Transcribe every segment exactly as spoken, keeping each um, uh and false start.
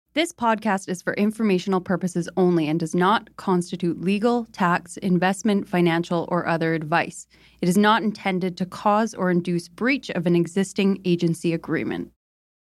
This podcast is for informational purposes only and does not constitute legal, tax, investment, financial, or other advice. It is not intended to cause or induce breach of an existing agency agreement.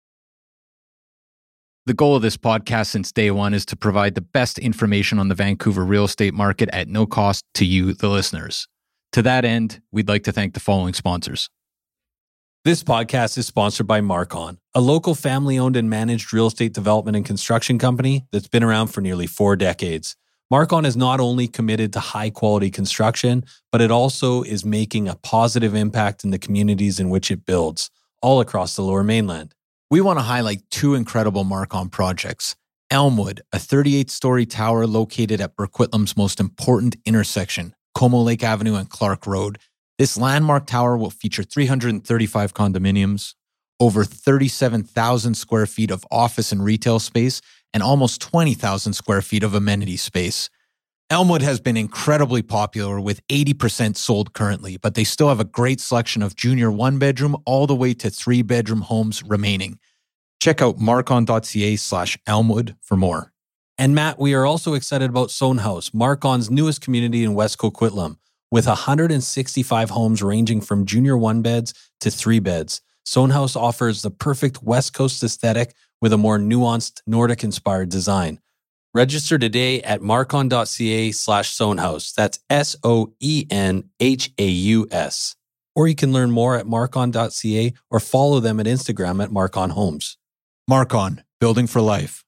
The goal of this podcast since day one is to provide the best information on the Vancouver real estate market at no cost to you, the listeners. To that end, we'd like to thank the following sponsors. This podcast is sponsored by Marcon, a local family-owned and managed real estate development and construction company that's been around for nearly four decades. Marcon is not only committed to high-quality construction, but it also is making a positive impact in the communities in which it builds, all across the Lower Mainland. We want to highlight two incredible Marcon projects. Elmwood, a thirty-eight-story tower located at Burquitlam's most important intersection, Como Lake Avenue and Clark Road. This landmark tower will feature three hundred thirty-five condominiums, over thirty-seven thousand square feet of office and retail space, and almost twenty thousand square feet of amenity space. Elmwood has been incredibly popular with eighty percent sold currently, but they still have a great selection of junior one-bedroom all the way to three-bedroom homes remaining. Check out marcon.ca slash Elmwood for more. And Matt, we are also excited about Sohn House, Marcon's newest community in West Coquitlam. With one hundred sixty-five homes ranging from junior one beds to three beds, Sohn House offers the perfect West Coast aesthetic with a more nuanced Nordic-inspired design. Register today at marcon.ca slash Sohn House. That's S O E N H A U S. Or you can learn more at marcon.ca or follow them at Instagram at Marcon Homes. Marcon, building for life.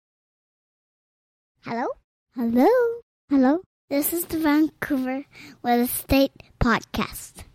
Hello? Hello? Hello? This is the Vancouver Real Estate Podcast.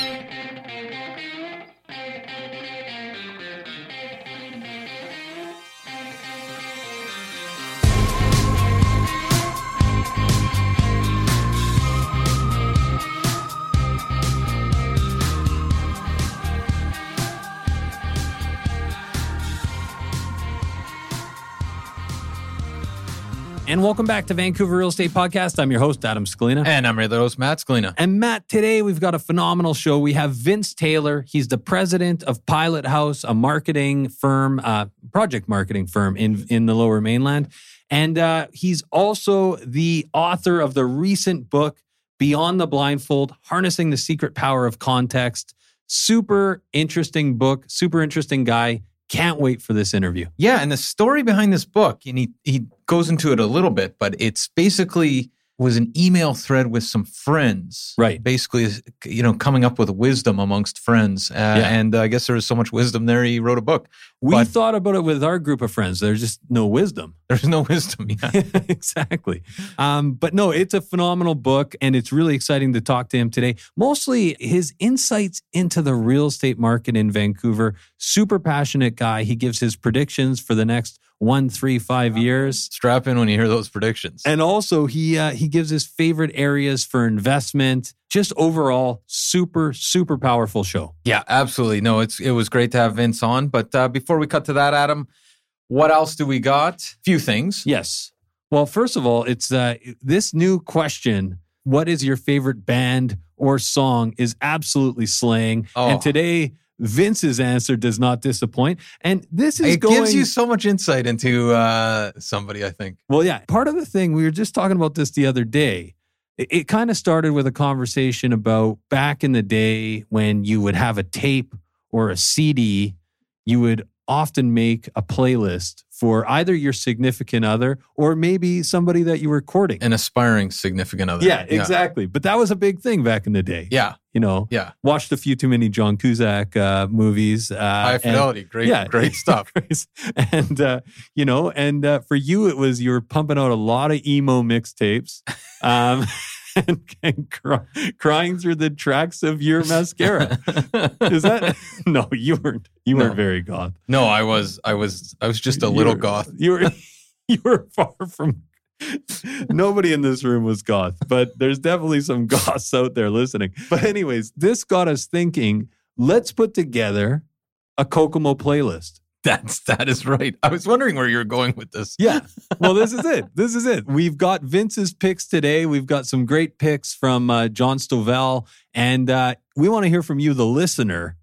And welcome back to Vancouver Real Estate Podcast. I'm your host, Adam Scalina. And I'm your host, Matt Scalina. And Matt, today we've got a phenomenal show. We have Vince Taylor. He's the president of Pilot House, a marketing firm, uh, project marketing firm in, in the Lower Mainland. And uh, he's also the author of the recent book, Beyond the Blindfold, Harnessing the Secret Power of Context. Super interesting book, super interesting guy. Can't wait for this interview. Yeah, and the story behind this book, and he, he goes into it a little bit, but it's basically was an email thread with some friends. Right. Basically, you know, coming up with wisdom amongst friends. Uh, yeah. And uh, I guess there was so much wisdom there, he wrote a book. We but thought about it with our group of friends. There's just no wisdom. There's no wisdom, yeah. Exactly. Um, but no, it's a phenomenal book, and it's really exciting to talk to him today. Mostly his insights into the real estate market in Vancouver. Super passionate guy. He gives his predictions for the next one, three, five years. Strap in when you hear those predictions. And also, he uh, he gives his favorite areas for investment. Just overall, super, super powerful show. Yeah, absolutely. No, it's it was great to have Vince on. But uh, before we cut to that, Adam, what else do we got? Few things. Yes. Well, first of all, it's uh, this new question, what is your favorite band or song, is absolutely slaying. Oh. And today, Vince's answer does not disappoint. And this is it going... gives you so much insight into uh, somebody, I think. Well, yeah. Part of the thing, we were just talking about this the other day. It, it kind of started with a conversation about back in the day when you would have a tape or a C D, you would often make a playlist for either your significant other or maybe somebody that you were courting. An aspiring significant other. Yeah, exactly. Yeah. But that was a big thing back in the day. Yeah. You know, yeah. Watched a few too many John Cusack uh, movies. Uh, High Fidelity. And, great, yeah, great stuff. and, uh, you know, and uh, for you, it was you were pumping out a lot of emo mixtapes. Um And, and cry, crying through the tracks of your mascara. Is that no? You weren't. You weren't no. very goth. No, I was. I was. I was just a you little were, goth. You were. You were far from. Nobody in this room was goth, but there's definitely some goths out there listening. But anyways, this got us thinking. Let's put together a Kokomo playlist. That's, that is right. I was wondering where you were going with this. Yeah. Well, this is it. This is it. We've got Vince's picks today. We've got some great picks from uh, John Stovall. And uh, we want to hear from you, the listener.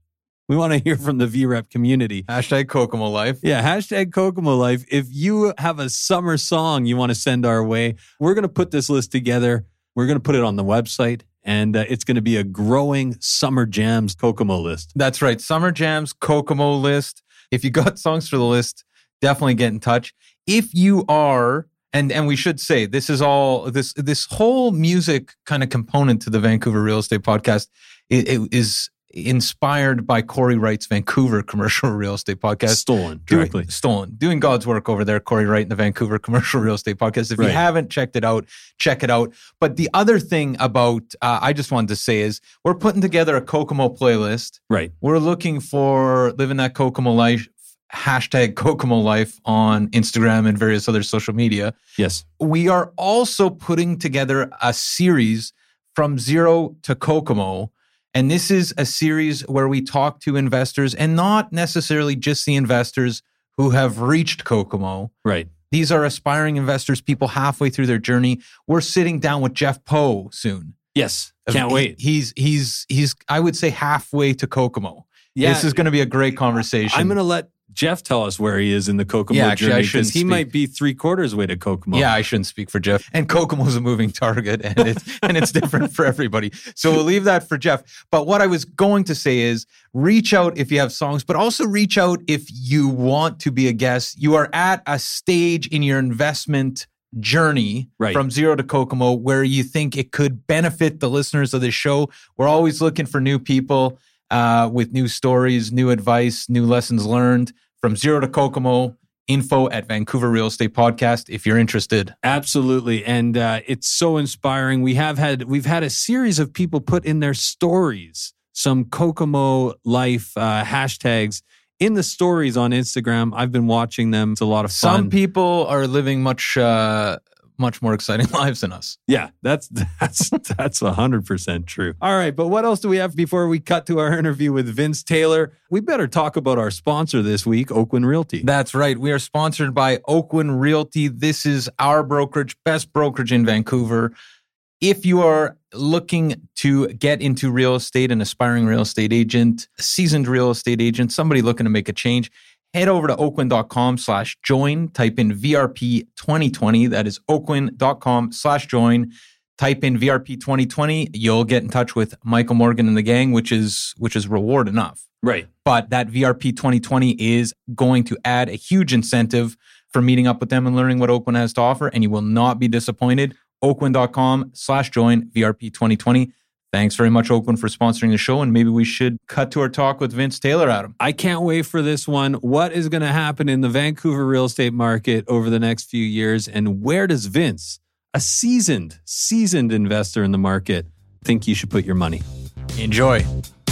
We want to hear from the V REP community. Hashtag Kokomo Life. Yeah, hashtag Kokomo Life. If you have a summer song you want to send our way, we're going to put this list together. We're going to put it on the website, and uh, it's going to be a growing Summer Jams Kokomo list. That's right. Summer Jams Kokomo list. If you got songs for the list, definitely get in touch. If you are, and and we should say, this is all, this this whole music kind of component to the Vancouver Real Estate Podcast it, it is inspired by Corey Wright's Vancouver Commercial Real Estate Podcast. Stolen, directly. Doing, stolen. Doing God's work over there, Corey Wright in the Vancouver Commercial Real Estate Podcast. If right. you haven't checked it out, check it out. But the other thing about, uh, I just wanted to say is, we're putting together a Kokomo playlist. Right. We're looking for Living That Kokomo Life, hashtag Kokomo Life on Instagram and various other social media. Yes. We are also putting together a series from zero to Kokomo. And this is a series where we talk to investors, and not necessarily just the investors who have reached Kokomo. Right. These are aspiring investors, people halfway through their journey. We're sitting down with Jeff Poe soon. Yes. Can't he, wait. He's, he's, he's, I would say halfway to Kokomo. Yeah. This is going to be a great conversation. I'm going to let Jeff tell us where he is in the Kokomo yeah, actually, journey, because he speak. might be three quarters way to Kokomo. Yeah, I shouldn't speak for Jeff. And Kokomo is a moving target, and it's and it's different for everybody. So we'll leave that for Jeff. But what I was going to say is, reach out if you have songs, but also reach out if you want to be a guest. You are at a stage in your investment journey right. from zero to Kokomo where you think it could benefit the listeners of this show. We're always looking for new people uh, with new stories, new advice, new lessons learned. From zero to Kokomo, info at Vancouver Real Estate Podcast if you're interested. Absolutely. And uh, it's so inspiring. We have had, we've had a series of people put in their stories some Kokomo Life uh, hashtags in the stories on Instagram. I've been watching them. It's a lot of fun. Some people are living much, uh, much more exciting lives than us. Yeah, that's that's that's one hundred percent true. All right, but what else do we have before we cut to our interview with Vince Taylor? We better talk about our sponsor this week, Oakwyn Realty. That's right. We are sponsored by Oakwyn Realty. This is our brokerage, best brokerage in Vancouver. If you are looking to get into real estate, an aspiring real estate agent, a seasoned real estate agent, somebody looking to make a change, head over to oakwyn.com slash join. Type in V R P twenty twenty. That is oakwyn.com slash join. Type in V R P twenty twenty. You'll get in touch with Michael Morgan and the gang, which is which is reward enough. Right. But that V R P twenty twenty is going to add a huge incentive for meeting up with them and learning what Oakwyn has to offer, and you will not be disappointed. oakwyn.com slash join V R P twenty twenty. Thanks very much, Oakwyn, for sponsoring the show. And maybe we should cut to our talk with Vince Taylor, Adam. I can't wait for this one. What is going to happen in the Vancouver real estate market over the next few years? And where does Vince, a seasoned, seasoned investor in the market, think you should put your money? Enjoy.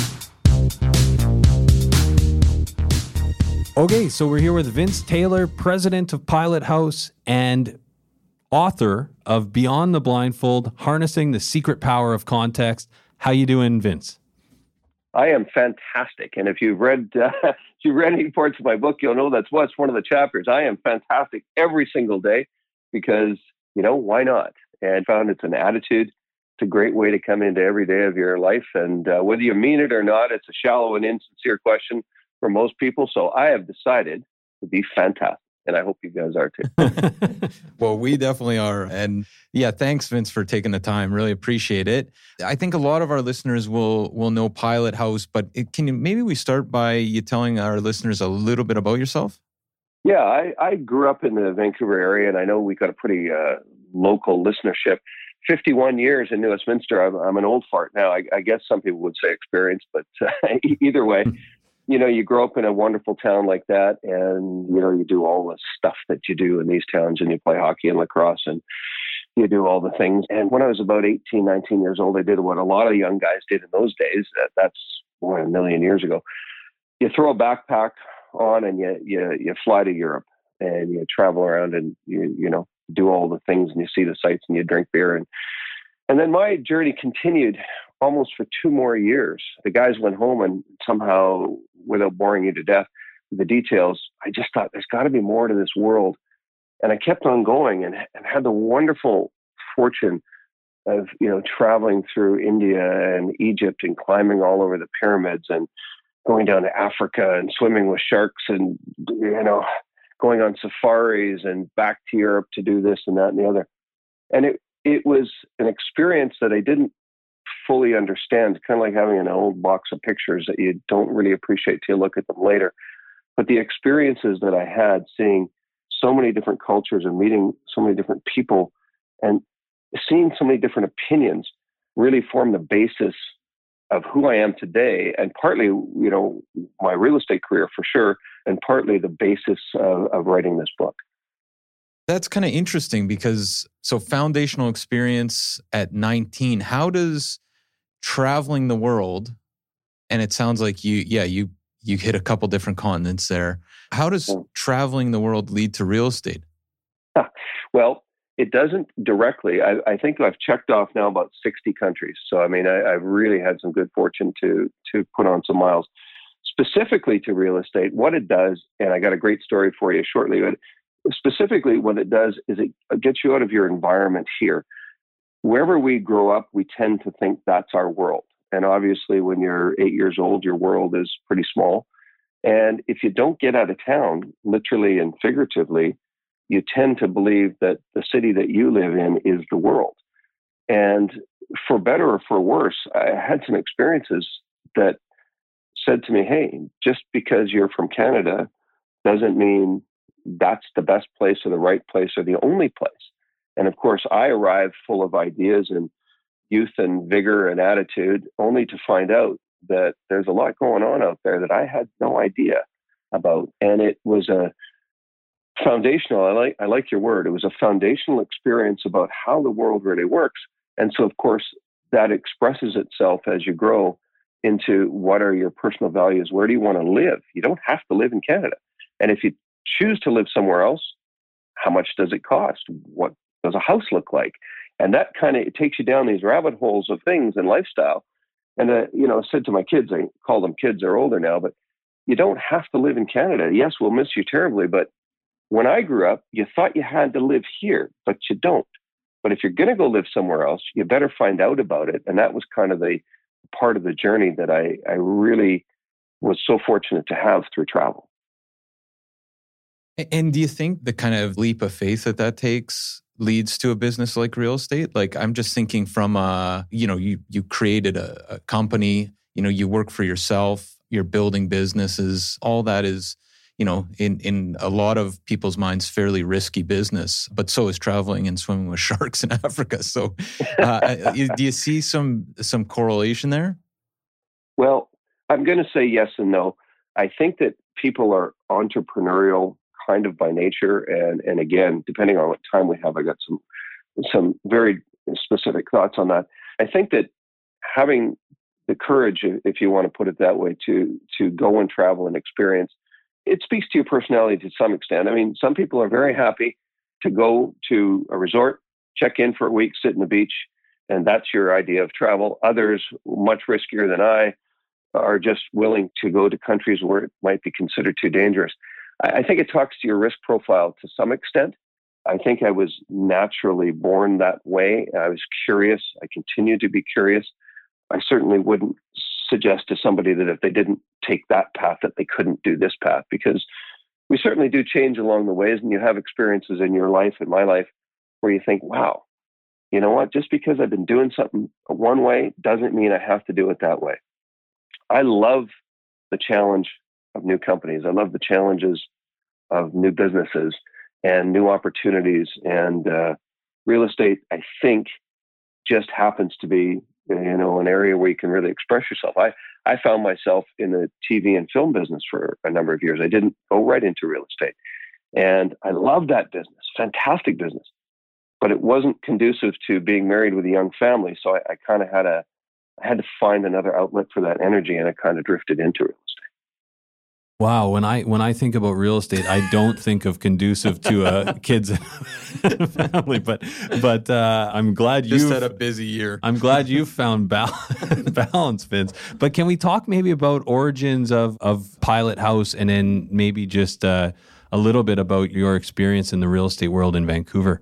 Okay, so we're here with Vince Taylor, president of Pilot House and author of Beyond the Blindfold, Harnessing the Secret Power of Context. How you doing, Vince? I am fantastic. And if you've read uh, if you've read any parts of my book, you'll know that's what's one of the chapters. I am fantastic every single day because, you know, why not? And I found it's an attitude. It's a great way to come into every day of your life. And uh, whether you mean it or not, it's a shallow and insincere question for most people. So I have decided to be fantastic. And I hope you guys are too. Well, we definitely are. And yeah, thanks, Vince, for taking the time. Really appreciate it. I think a lot of our listeners will will know Pilot House, but it, can you, maybe we start by you telling our listeners a little bit about yourself? Yeah, I, I grew up in the Vancouver area, and I know we got a pretty uh, local listenership. fifty-one years in New Westminster. I'm, I'm an old fart now. I, I guess some people would say experience, but uh, either way. You know, you grow up in a wonderful town like that, and, you know, you do all the stuff that you do in these towns, and you play hockey and lacrosse, and you do all the things. And when I was about eighteen, nineteen years old, I did what a lot of young guys did in those days. That, that's more than a million years ago. You throw a backpack on and you, you, you fly to Europe, and you travel around and, you, you know, do all the things, and you see the sights, and you drink beer. And, and then my journey continued almost for two more years. The guys went home, and somehow, without boring you to death with the details, I just thought there's got to be more to this world. And I kept on going, and, and had the wonderful fortune of, you know, traveling through India and Egypt and climbing all over the pyramids and going down to Africa and swimming with sharks and, you know, going on safaris and back to Europe to do this and that and the other. And it, it was an experience that I didn't fully understand, kind of like having an old box of pictures that you don't really appreciate till you look at them later. But the experiences that I had seeing so many different cultures and meeting so many different people and seeing so many different opinions really formed the basis of who I am today, and partly, you know, my real estate career for sure, and partly the basis of, of writing this book. That's kind of interesting because, so foundational experience at nineteen, how does traveling the world, and it sounds like you, yeah, you you hit a couple different continents there. How does yeah. traveling the world lead to real estate? Well, it doesn't directly. I, I think I've checked off now about sixty countries. So, I mean, I, I've really had some good fortune to to put on some miles. Specifically to real estate, what it does, and I got a great story for you shortly, but specifically what it does is it gets you out of your environment here. Wherever we grow up, we tend to think that's our world. And obviously, when you're eight years old, your world is pretty small. And if you don't get out of town, literally and figuratively, you tend to believe that the city that you live in is the world. And for better or for worse, I had some experiences that said to me, hey, just because you're from Canada doesn't mean that's the best place or the right place or the only place. And of course, I arrived full of ideas and youth and vigor and attitude, only to find out that there's a lot going on out there that I had no idea about. And it was a foundational, I like I like your word, it was a foundational experience about how the world really works. And so, of course, that expresses itself as you grow into what are your personal values? Where do you want to live? You don't have to live in Canada. And if you choose to live somewhere else, how much does it cost? What does a house look like? And that kind of, it takes you down these rabbit holes of things and lifestyle. And, uh, you know, I said to my kids, I call them kids, they're older now, but you don't have to live in Canada. Yes, we'll miss you terribly, but when I grew up, you thought you had to live here, but you don't. But if you're going to go live somewhere else, you better find out about it. And that was kind of the part of the journey that I, I really was so fortunate to have through travel. And do you think the kind of leap of faith that that takes leads to a business like real estate? Like, I'm just thinking from, uh, you know, you you created a, a company, you know, you work for yourself, you're building businesses, all that is, you know, in, in a lot of people's minds, fairly risky business, but so is traveling and swimming with sharks in Africa. So uh, do you see some some correlation there? Well, I'm going to say yes and no. I think that people are entrepreneurial kind of by nature. And, and again, depending on what time we have, I got some some very specific thoughts on that. I think that having the courage, if you want to put it that way, to to go and travel and experience, it speaks to your personality to some extent. I mean, some people are very happy to go to a resort, check in for a week, sit on the beach, and that's your idea of travel. Others, much riskier than I, are just willing to go to countries where it might be considered too dangerous. I think it talks to your risk profile to some extent. I think I was naturally born that way. I was curious. I continue to be curious. I certainly wouldn't suggest to somebody that if they didn't take that path, that they couldn't do this path, because we certainly do change along the ways, and you have experiences in your life, in my life, where you think, wow, you know what, just because I've been doing something one way doesn't mean I have to do it that way. I love the challenge of new companies. I love the challenges of new businesses and new opportunities. And uh, real estate, I think, just happens to be, you know, an area where you can really express yourself. I, I found myself in the T V and film business for a number of years. I didn't go right into real estate. And I love that business, fantastic business. But it wasn't conducive to being married with a young family. So I, I kind of had a, I had to find another outlet for that energy, and I kind of drifted into real estate. Wow, when I when I think about real estate, I don't think of conducive to uh, kids and family. But but uh, I'm glad you just had a busy year. I'm glad you found bal- balance, Vince. But can we talk maybe about origins of of Pilot House, and then maybe just uh, a little bit about your experience in the real estate world in Vancouver?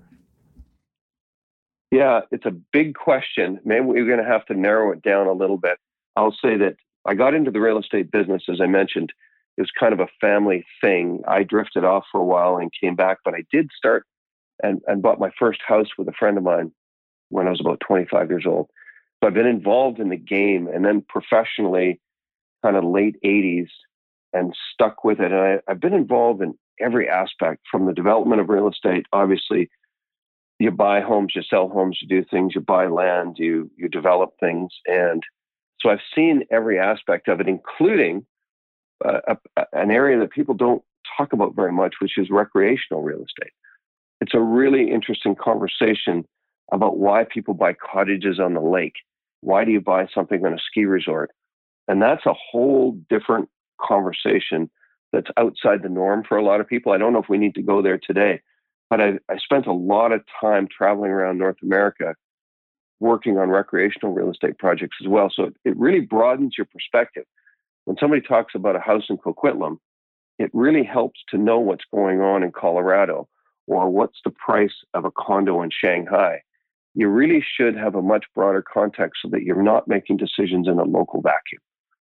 Yeah, it's a big question. Maybe we're going to have to narrow it down a little bit. I'll say that I got into the real estate business, as I mentioned. It was kind of a family thing. I drifted off for a while and came back, but I did start and, and bought my first house with a friend of mine when I was about twenty-five years old. So I've been involved in the game and then professionally kind of late eighties and stuck with it. And I, I've been involved in every aspect from the development of real estate. Obviously, you buy homes, you sell homes, you do things, you buy land, you you develop things. And so I've seen every aspect of it, including uh, a, an area that people don't talk about very much, which is recreational real estate. It's a really interesting conversation about why people buy cottages on the lake. Why do you buy something on a ski resort? And that's a whole different conversation that's outside the norm for a lot of people. I don't know if we need to go there today, but I, I spent a lot of time traveling around North America working on recreational real estate projects as well. So it, it really broadens your perspective. When somebody talks about a house in Coquitlam, it really helps to know what's going on in Colorado or what's the price of a condo in Shanghai. You really should have a much broader context so that you're not making decisions in a local vacuum.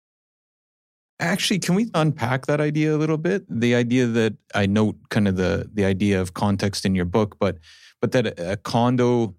Actually, can we unpack that idea a little bit? The idea that I note kind of the the idea of context in your book, but but that a condo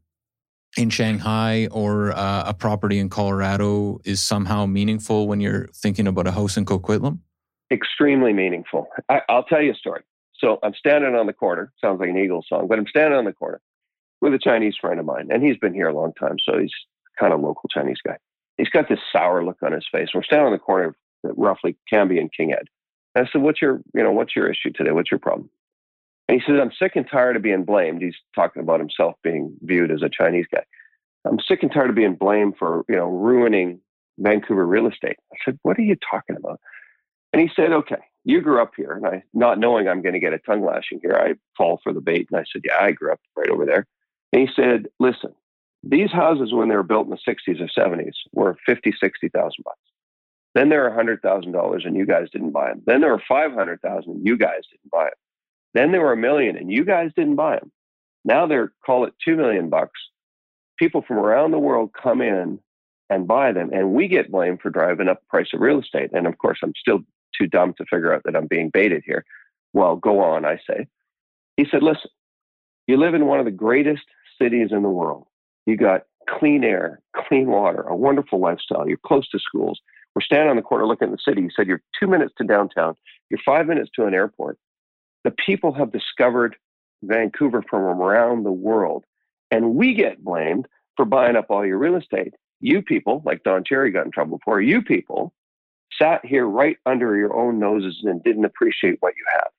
in Shanghai or uh, a property in Colorado is somehow meaningful when you're thinking about a house in Coquitlam? Extremely meaningful. I, I'll tell you a story. So I'm standing on the corner. Sounds like an Eagles song, but I'm standing on the corner with a Chinese friend of mine, and he's been here a long time, so he's kind of a local Chinese guy. He's got this sour look on his face. We're standing on the corner of roughly Cambie and King Ed. And I said, "What's your, you know, what's your issue today? What's your problem?" And he says, "I'm sick and tired of being blamed." He's talking about himself being viewed as a Chinese guy. "I'm sick and tired of being blamed for, you know, ruining Vancouver real estate." I said, "What are you talking about?" And he said, "Okay, you grew up here." And I, not knowing I'm going to get a tongue lashing here, I fall for the bait. And I said, "Yeah, I grew up right over there." And he said, "Listen, these houses, when they were built in the sixties or seventies, were fifty, sixty thousand bucks. Then they were one hundred thousand dollars and you guys didn't buy them. Then they were five hundred thousand and you guys didn't buy them. Then they were a million and you guys didn't buy them. Now they're, call it two million bucks. People from around the world come in and buy them, and we get blamed for driving up the price of real estate." And of course, I'm still too dumb to figure out that I'm being baited here. Well, go on, I say. He said, "Listen, you live in one of the greatest cities in the world. You got clean air, clean water, a wonderful lifestyle. You're close to schools. We're standing on the corner looking at the city." He said, "You're two minutes to downtown. You're five minutes to an airport. The people have discovered Vancouver from around the world, and we get blamed for buying up all your real estate. You people, like Don Cherry got in trouble for, you people sat here right under your own noses and didn't appreciate what you have."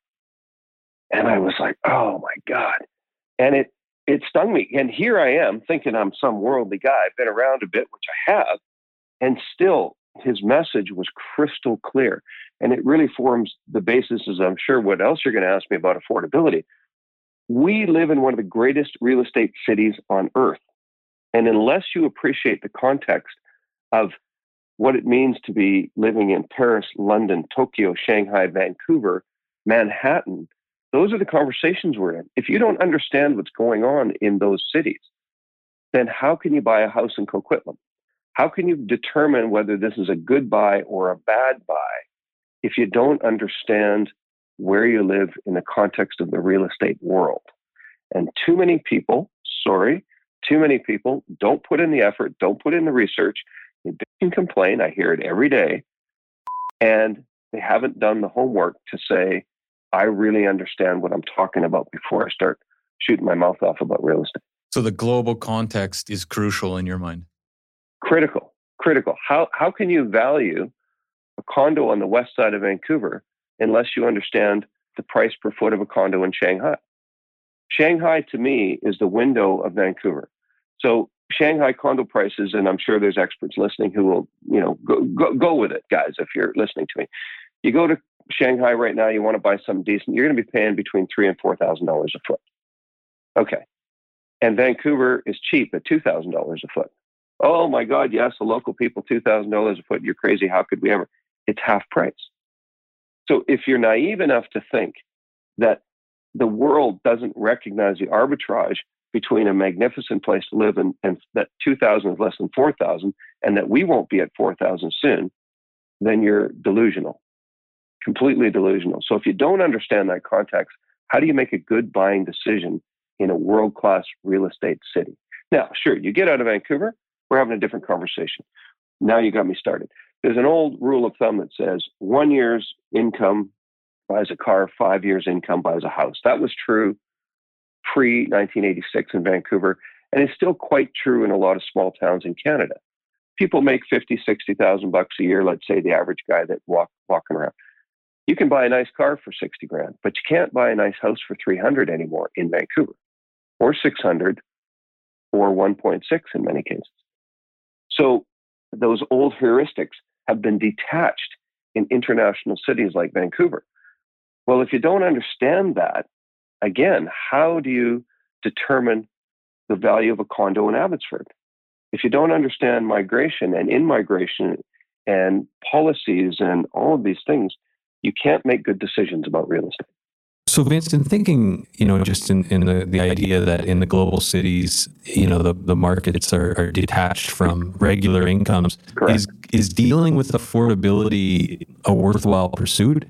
And I was like, oh my God. And it, it stung me. And here I am thinking I'm some worldly guy. I've been around a bit, which I have. And still, his message was crystal clear. And it really forms the basis, as I'm sure what else you're going to ask me about affordability. We live in one of the greatest real estate cities on earth. And unless you appreciate the context of what it means to be living in Paris, London, Tokyo, Shanghai, Vancouver, Manhattan, those are the conversations we're in. If you don't understand what's going on in those cities, then how can you buy a house in Coquitlam? How can you determine whether this is a good buy or a bad buy if you don't understand where you live in the context of the real estate world? And too many people, sorry, too many people don't put in the effort, don't put in the research. They can complain. I hear it every day. And they haven't done the homework to say, I really understand what I'm talking about before I start shooting my mouth off about real estate. So the global context is crucial in your mind? Critical, critical. How how can you value a condo on the west side of Vancouver unless you understand the price per foot of a condo in Shanghai? Shanghai, to me, is the window of Vancouver. So Shanghai condo prices, and I'm sure there's experts listening who will, you know, go, go, go with it, guys, if you're listening to me. You go to Shanghai right now, you want to buy something decent, you're going to be paying between three and four thousand dollars a foot. Okay. And Vancouver is cheap at two thousand dollars a foot. Oh my God, yes, the local people, two thousand dollars a foot. You're crazy. How could we ever? It's half price. So if you're naive enough to think that the world doesn't recognize the arbitrage between a magnificent place to live and, and that two thousand is less than four thousand, and that we won't be at four thousand soon, then you're delusional, completely delusional. So if you don't understand that context, how do you make a good buying decision in a world-class real estate city? Now, sure, you get out of Vancouver, we're having a different conversation. Now you got me started. There's an old rule of thumb that says one year's income buys a car, five years income buys a house. That was true pre nineteen eighty-six in Vancouver, and it's still quite true in a lot of small towns in Canada. People make fifty, sixty thousand bucks a year, let's say the average guy that walk walking around. You can buy a nice car for sixty grand, but you can't buy a nice house for three hundred anymore in Vancouver, or six hundred, or one point six in many cases. So those old heuristics have been detached in international cities like Vancouver. Well, if you don't understand that, again, how do you determine the value of a condo in Abbotsford? If you don't understand migration and in-migration and policies and all of these things, you can't make good decisions about real estate. So, Vincent, thinking, you know, just in, in the, the idea that in the global cities, you know, the, the markets are, are detached from regular incomes, Correct. is is dealing with affordability a worthwhile pursuit?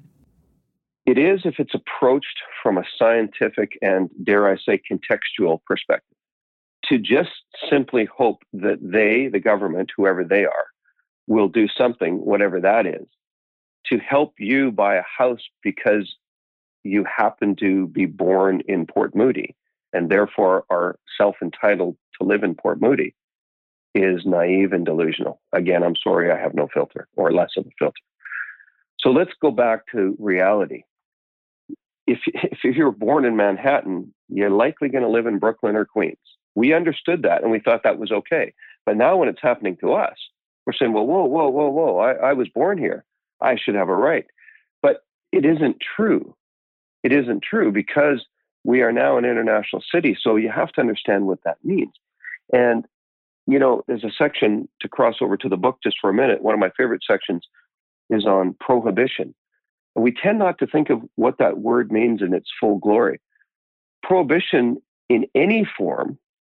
It is if it's approached from a scientific and, dare I say, contextual perspective. To just simply hope that they, the government, whoever they are, will do something, whatever that is, to help you buy a house because you happen to be born in Port Moody and therefore are self-entitled to live in Port Moody is naive and delusional. Again, I'm sorry, I have no filter or less of a filter. So let's go back to reality. If, if you're born in Manhattan, you're likely going to live in Brooklyn or Queens. We understood that and we thought that was okay. But now when it's happening to us, we're saying, well, whoa, whoa, whoa, whoa, I, I was born here. I should have a right. But it isn't true. It isn't true because we are now an international city. So you have to understand what that means. And, you know, there's a section to cross over to the book just for a minute. One of my favorite sections is on prohibition. And we tend not to think of what that word means in its full glory. Prohibition in any form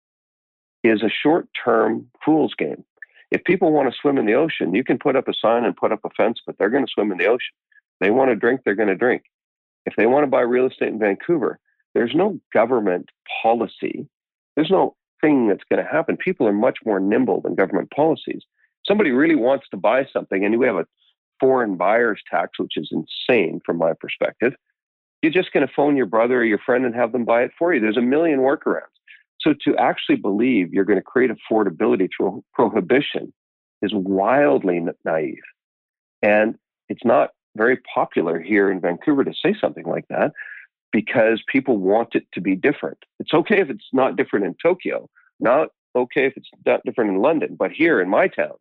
is a short-term fool's game. If people want to swim in the ocean, you can put up a sign and put up a fence, but they're going to swim in the ocean. They want to drink, they're going to drink. If they want to buy real estate in Vancouver, there's no government policy. There's no thing that's going to happen. People are much more nimble than government policies. Somebody really wants to buy something, and we have a foreign buyer's tax, which is insane from my perspective. You're just going to phone your brother or your friend and have them buy it for you. There's a million workarounds. So to actually believe you're going to create affordability through prohibition is wildly naive. And it's not very popular here in Vancouver to say something like that because people want it to be different. It's okay if it's not different in Tokyo, not okay if it's not different in London, but here in my town.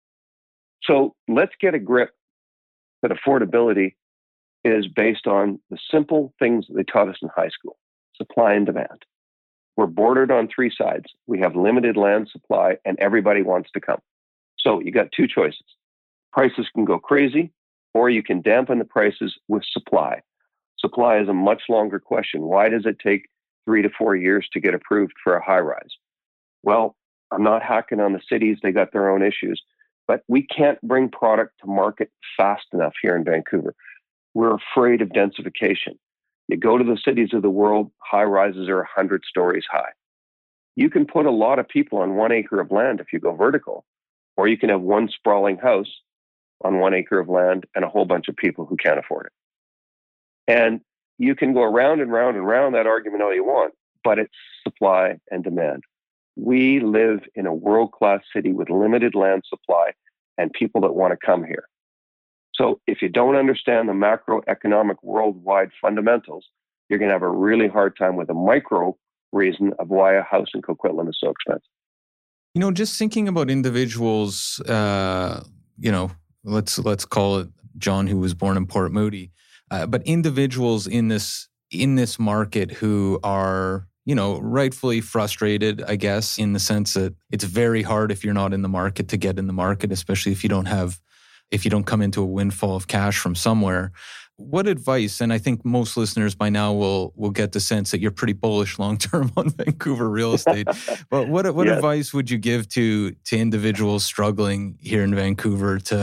So let's get a grip that affordability is based on the simple things that they taught us in high school, supply and demand. We're bordered on three sides. We have limited land supply and everybody wants to come. So you got two choices. Prices can go crazy or you can dampen the prices with supply. Supply is a much longer question. Why does it take three to four years to get approved for a high rise? Well, I'm not hacking on the cities. They got their own issues, but we can't bring product to market fast enough here in Vancouver. We're afraid of densification. You go to the cities of the world, high rises are one hundred stories high. You can put a lot of people on one acre of land if you go vertical, or you can have one sprawling house on one acre of land and a whole bunch of people who can't afford it. And you can go around and round and round that argument all you want, but it's supply and demand. We live in a world-class city with limited land supply and people that want to come here. So if you don't understand the macroeconomic worldwide fundamentals, you're going to have a really hard time with a micro reason of why a house in Coquitlam is so expensive. You know, just thinking about individuals, uh, you know, let's let's call it John, who was born in Port Moody, uh, but individuals in this in this market who are, you know, rightfully frustrated, I guess, in the sense that it's very hard if you're not in the market to get in the market, especially if you don't have, if you don't come into a windfall of cash from somewhere. What advice, and I think most listeners by now will will get the sense that you're pretty bullish long-term on Vancouver real estate, but what what yes. advice would you give to to individuals struggling here in Vancouver to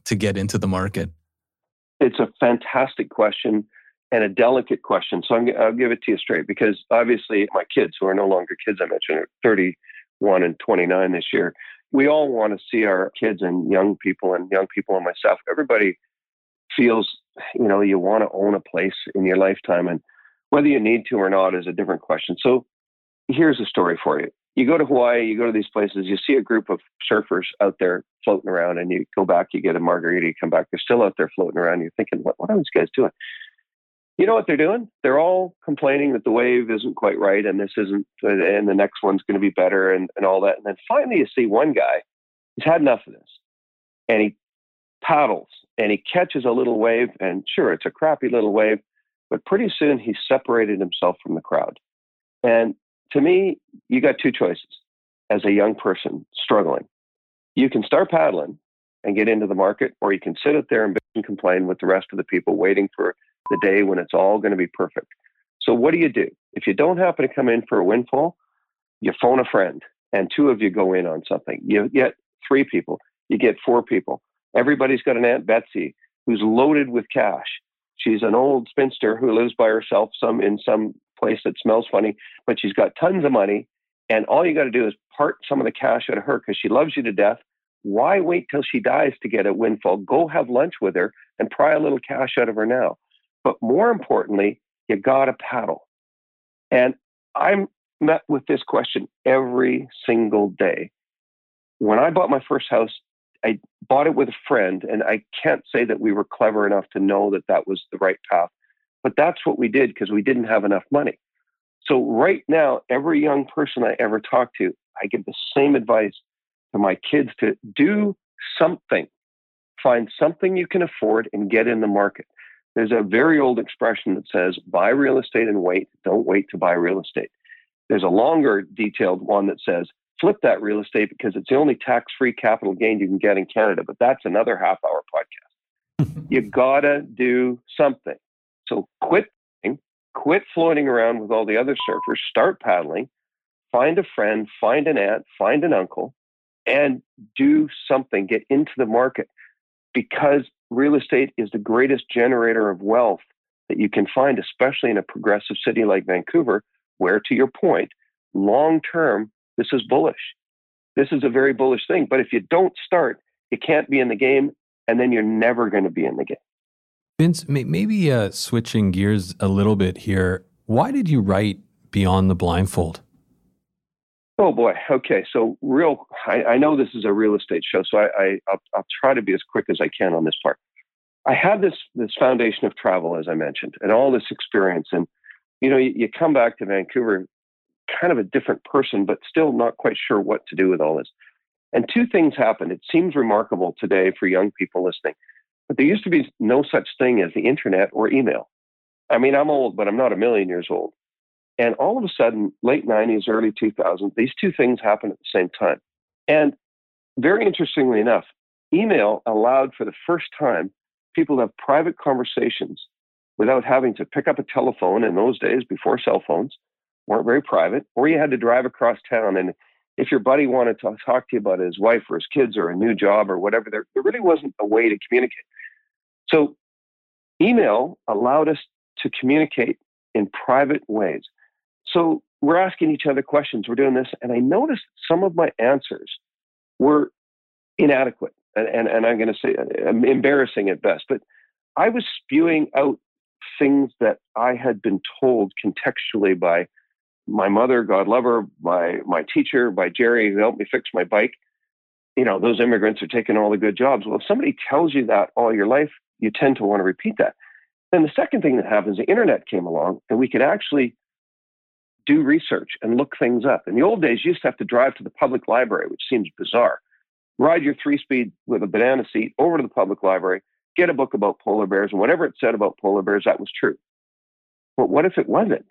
to get into the market? It's a fantastic question and a delicate question. So I'm, I'll give it to you straight, because obviously my kids, who are no longer kids, I mentioned, are thirty-one and twenty-nine this year. We all want to see our kids and young people and young people and myself, everybody feels, you know, you want to own a place in your lifetime, and whether you need to or not is a different question. So here's a story for you. You go to Hawaii, you go to these places, you see a group of surfers out there floating around, and you go back, you get a margarita, you come back, they're still out there floating around. You're thinking, what, what are these guys doing? You know what they're doing? They're all complaining that the wave isn't quite right, and this isn't, and the next one's going to be better, and, and all that. And then finally you see one guy, he's had enough of this, and he paddles, and he catches a little wave, and sure, it's a crappy little wave, but pretty soon he's separated himself from the crowd. And to me, you got two choices as a young person struggling. You can start paddling and get into the market, or you can sit out there and bitch and complain with the rest of the people waiting for the day when it's all going to be perfect. So what do you do? If you don't happen to come in for a windfall, you phone a friend, and two of you go in on something. You get three people, you get four people. Everybody's got an Aunt Betsy who's loaded with cash. She's an old spinster who lives by herself some in some place that smells funny, but she's got tons of money, and all you got to do is part some of the cash out of her because she loves you to death. Why wait till she dies to get a windfall? Go have lunch with her and pry a little cash out of her now. But more importantly, you got to paddle. And I'm met with this question every single day. When I bought my first house, I bought it with a friend, and I can't say that we were clever enough to know that that was the right path. But that's what we did because we didn't have enough money. So right now, every young person I ever talk to, I give the same advice to my kids to do something. Find something you can afford and get in the market. There's a very old expression that says, buy real estate and wait. Don't wait to buy real estate. There's a longer detailed one that says, flip that real estate because it's the only tax-free capital gain you can get in Canada. But that's another half-hour podcast. You gotta do something. So quit, quit floating around with all the other surfers. Start paddling. Find a friend. Find an aunt. Find an uncle, and do something. Get into the market, because real estate is the greatest generator of wealth that you can find, especially in a progressive city like Vancouver, where, to your point, long-term, this is bullish. This is a very bullish thing. But if you don't start, you can't be in the game, and then you're never going to be in the game. Vince, maybe uh, switching gears a little bit here, why did you write Beyond the Blindfold? Oh boy. Okay. So real, I, I know this is a real estate show, so I, I I'll, I'll try to be as quick as I can on this part. I had this this foundation of travel, as I mentioned, and all this experience, and you know, you, you come back to Vancouver, kind of a different person, but still not quite sure what to do with all this. And two things happened. It seems remarkable today for young people listening, but there used to be no such thing as the internet or email. I mean, I'm old, but I'm not a million years old. And all of a sudden, late nineties, early two thousands, these two things happened at the same time. And very interestingly enough, email allowed for the first time people to have private conversations without having to pick up a telephone. In those days, before cell phones, weren't very private, or you had to drive across town. And if your buddy wanted to talk to you about his wife or his kids or a new job or whatever, there, there really wasn't a way to communicate. So email allowed us to communicate in private ways. So we're asking each other questions. We're doing this. And I noticed some of my answers were inadequate. And, and, and I'm going to say embarrassing at best. But I was spewing out things that I had been told contextually by my mother, God love her, by my teacher, by Jerry, who helped me fix my bike. You know, those immigrants are taking all the good jobs. Well, if somebody tells you that all your life, you tend to want to repeat that. Then the second thing that happens, the internet came along, and we could actually do research and look things up. In the old days, you used to have to drive to the public library, which seems bizarre. Ride your three-speed with a banana seat over to the public library, get a book about polar bears, and whatever it said about polar bears, that was true. But what if it wasn't?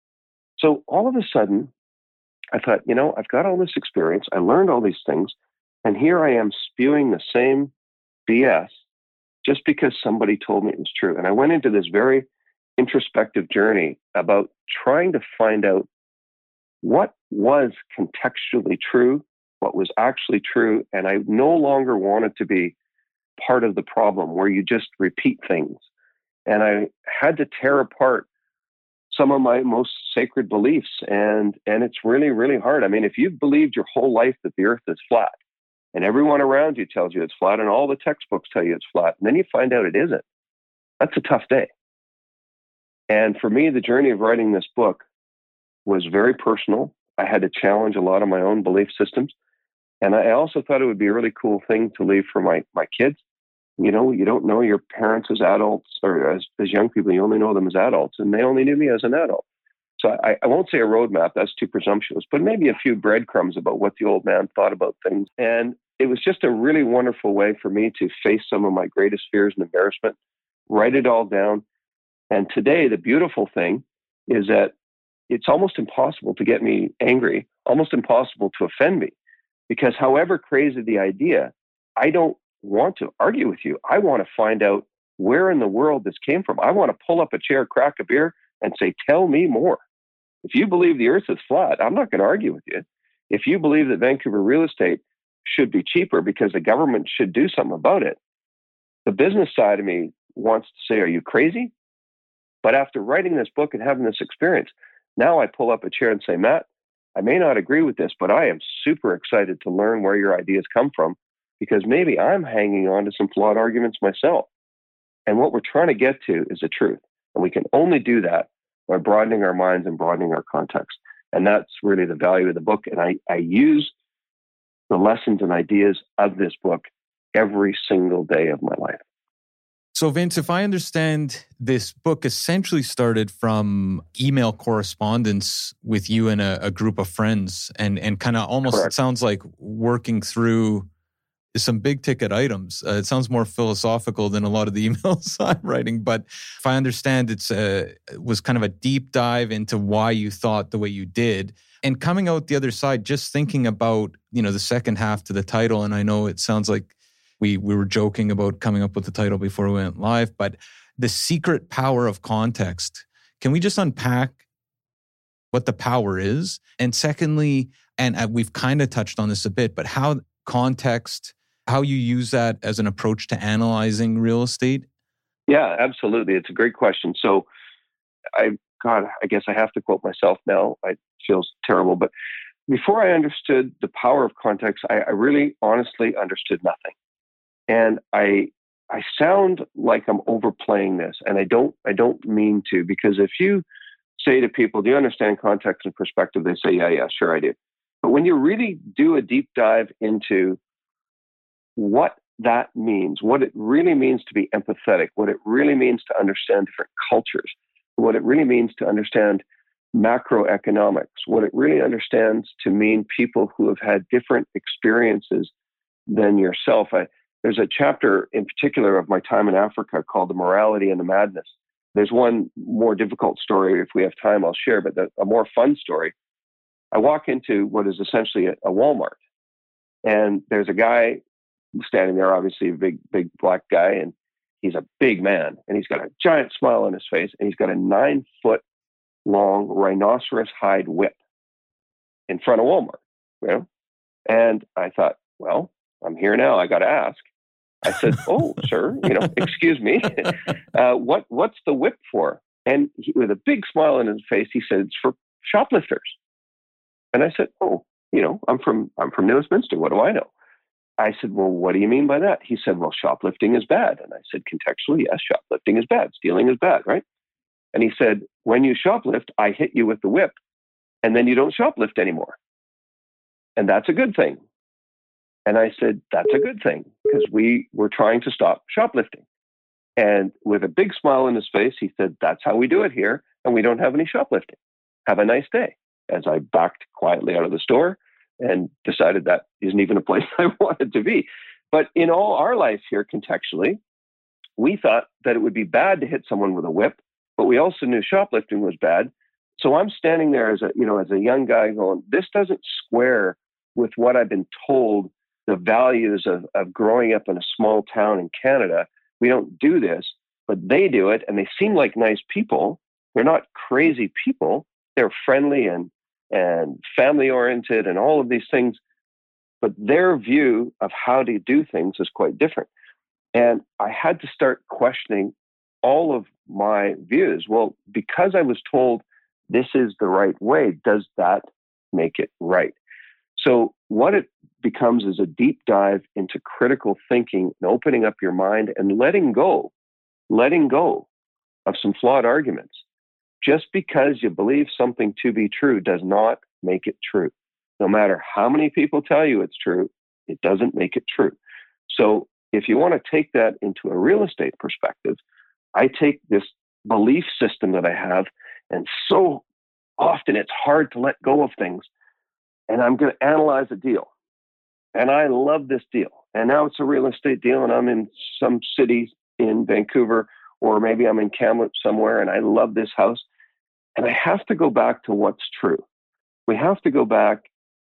So all of a sudden, I thought, you know, I've got all this experience. I learned all these things. And here I am spewing the same B S just because somebody told me it was true. And I went into this very introspective journey about trying to find out what was contextually true, what was actually true. And I no longer wanted to be part of the problem where you just repeat things. And I had to tear apart some of my most sacred beliefs. And, and it's really, really hard. I mean, if you've believed your whole life that the earth is flat and everyone around you tells you it's flat and all the textbooks tell you it's flat, and then you find out it isn't, that's a tough day. And for me, the journey of writing this book was very personal. I had to challenge a lot of my own belief systems. And I also thought it would be a really cool thing to leave for my, my kids. You know, you don't know your parents as adults or as, as young people. You only know them as adults, and they only knew me as an adult. So I, I won't say a roadmap, that's too presumptuous, but maybe a few breadcrumbs about what the old man thought about things. And it was just a really wonderful way for me to face some of my greatest fears and embarrassment, write it all down. And today, the beautiful thing is that it's almost impossible to get me angry, almost impossible to offend me, because however crazy the idea, I don't want to argue with you. I want to find out where in the world this came from. I want to pull up a chair, crack a beer, and say, tell me more. If you believe the earth is flat, I'm not going to argue with you. If you believe that Vancouver real estate should be cheaper because the government should do something about it, the business side of me wants to say, are you crazy? But after writing this book and having this experience, now I pull up a chair and say, Matt, I may not agree with this, but I am super excited to learn where your ideas come from, because maybe I'm hanging on to some flawed arguments myself. And what we're trying to get to is the truth. And we can only do that by broadening our minds and broadening our context. And that's really the value of the book. And I, I use the lessons and ideas of this book every single day of my life. So Vince, if I understand, this book essentially started from email correspondence with you and a, a group of friends, and, and kind of almost, Correct. It sounds like working through some big ticket items. Uh, it sounds more philosophical than a lot of the emails I'm writing, but if I understand, it's a, it was kind of a deep dive into why you thought the way you did. And coming out the other side, just thinking about, you know, the second half to the title, and I know it sounds like we we were joking about coming up with the title before we went live, but the secret power of context. Can we just unpack what the power is? And secondly, and we've kind of touched on this a bit, but how context, how you use that as an approach to analyzing real estate? Yeah, absolutely. It's a great question. So I, God, I guess I have to quote myself now. It feels terrible. But before I understood the power of context, I, I really honestly understood nothing. And I I sound like I'm overplaying this, and I don't I don't mean to, because if you say to people, do you understand context and perspective? They say, yeah, yeah, sure I do. But when you really do a deep dive into what that means, what it really means to be empathetic, what it really means to understand different cultures, what it really means to understand macroeconomics, what it really understands to mean people who have had different experiences than yourself. I, there's a chapter in particular of my time in Africa called The Morality and the Madness. There's one more difficult story, if we have time, I'll share, but the, a more fun story. I walk into what is essentially a, a Walmart, and there's a guy standing there, obviously a big, big black guy, and he's a big man, and he's got a giant smile on his face, and he's got a nine foot long rhinoceros hide whip in front of Walmart, you know? And I thought, well, I'm here now, I got to ask. I said, oh, sir, you know, excuse me, uh, what what's the whip for? And he, with a big smile on his face, he said, it's for shoplifters. And I said, oh, you know, I'm from I'm from Newestminster. What do I know? I said, well, what do you mean by that? He said, well, shoplifting is bad. And I said, contextually, yes, shoplifting is bad. Stealing is bad, right? And he said, when you shoplift, I hit you with the whip, and then you don't shoplift anymore. And that's a good thing. And I said, that's a good thing, because we were trying to stop shoplifting. And with a big smile on his face, he said, that's how we do it here, and we don't have any shoplifting. Have a nice day. As I backed quietly out of the store and decided that isn't even a place I wanted to be. But in all our life here, contextually, we thought that it would be bad to hit someone with a whip, but we also knew shoplifting was bad. So I'm standing there as a, you know, as a young guy going, this doesn't square with what I've been told the values of, of growing up in a small town in Canada. We don't do this, but they do it, and they seem like nice people. They're not crazy people. They're friendly and and family-oriented and all of these things, but their view of how to do things is quite different. And I had to start questioning all of my views. Well, because I was told this is the right way, does that make it right? So what it becomes is a deep dive into critical thinking and opening up your mind and letting go, letting go of some flawed arguments. Just because you believe something to be true does not make it true. No matter how many people tell you it's true, it doesn't make it true. So if you want to take that into a real estate perspective, I take this belief system that I have, and so often it's hard to let go of things, and I'm going to analyze a deal. And I love this deal. And now it's a real estate deal, and I'm in some city in Vancouver, or maybe I'm in Kamloops somewhere, and I love this house. And I have to go back to what's true. We have to go back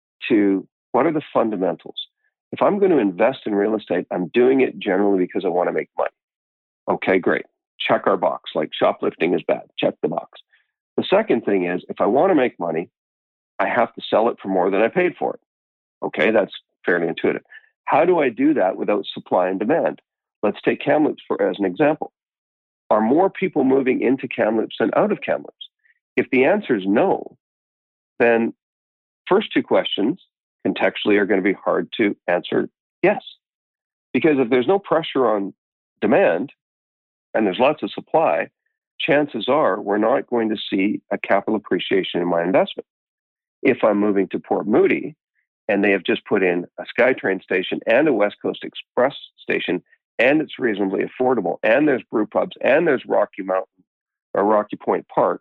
to what are the fundamentals. If I'm going to invest in real estate, I'm doing it generally because I want to make money. Okay, great. Check our box. Like shoplifting is bad. Check the box. The second thing is, if I want to make money, I have to sell it for more than I paid for it. Okay, that's fairly intuitive. How do I do that without supply and demand? Let's take Kamloops for, as an example. Are more people moving into Kamloops than out of Kamloops? If the answer is no, then first two questions contextually are going to be hard to answer yes. Because if there's no pressure on demand and there's lots of supply, chances are we're not going to see a capital appreciation in my investment. If I'm moving to Port Moody and they have just put in a SkyTrain station and a West Coast Express station, and it's reasonably affordable, and there's brew pubs, and there's Rocky Mountain or Rocky Point Park,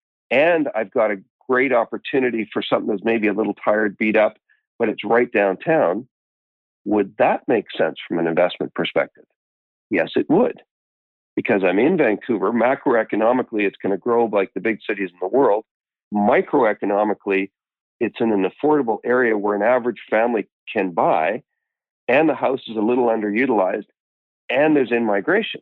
and I've got a great opportunity for something that's maybe a little tired, beat up, but it's right downtown, would that make sense from an investment perspective? Yes, it would. Because I'm in Vancouver, macroeconomically, it's going to grow like the big cities in the world. Microeconomically, it's in an affordable area where an average family can buy, and the house is a little underutilized, and there's in-migration.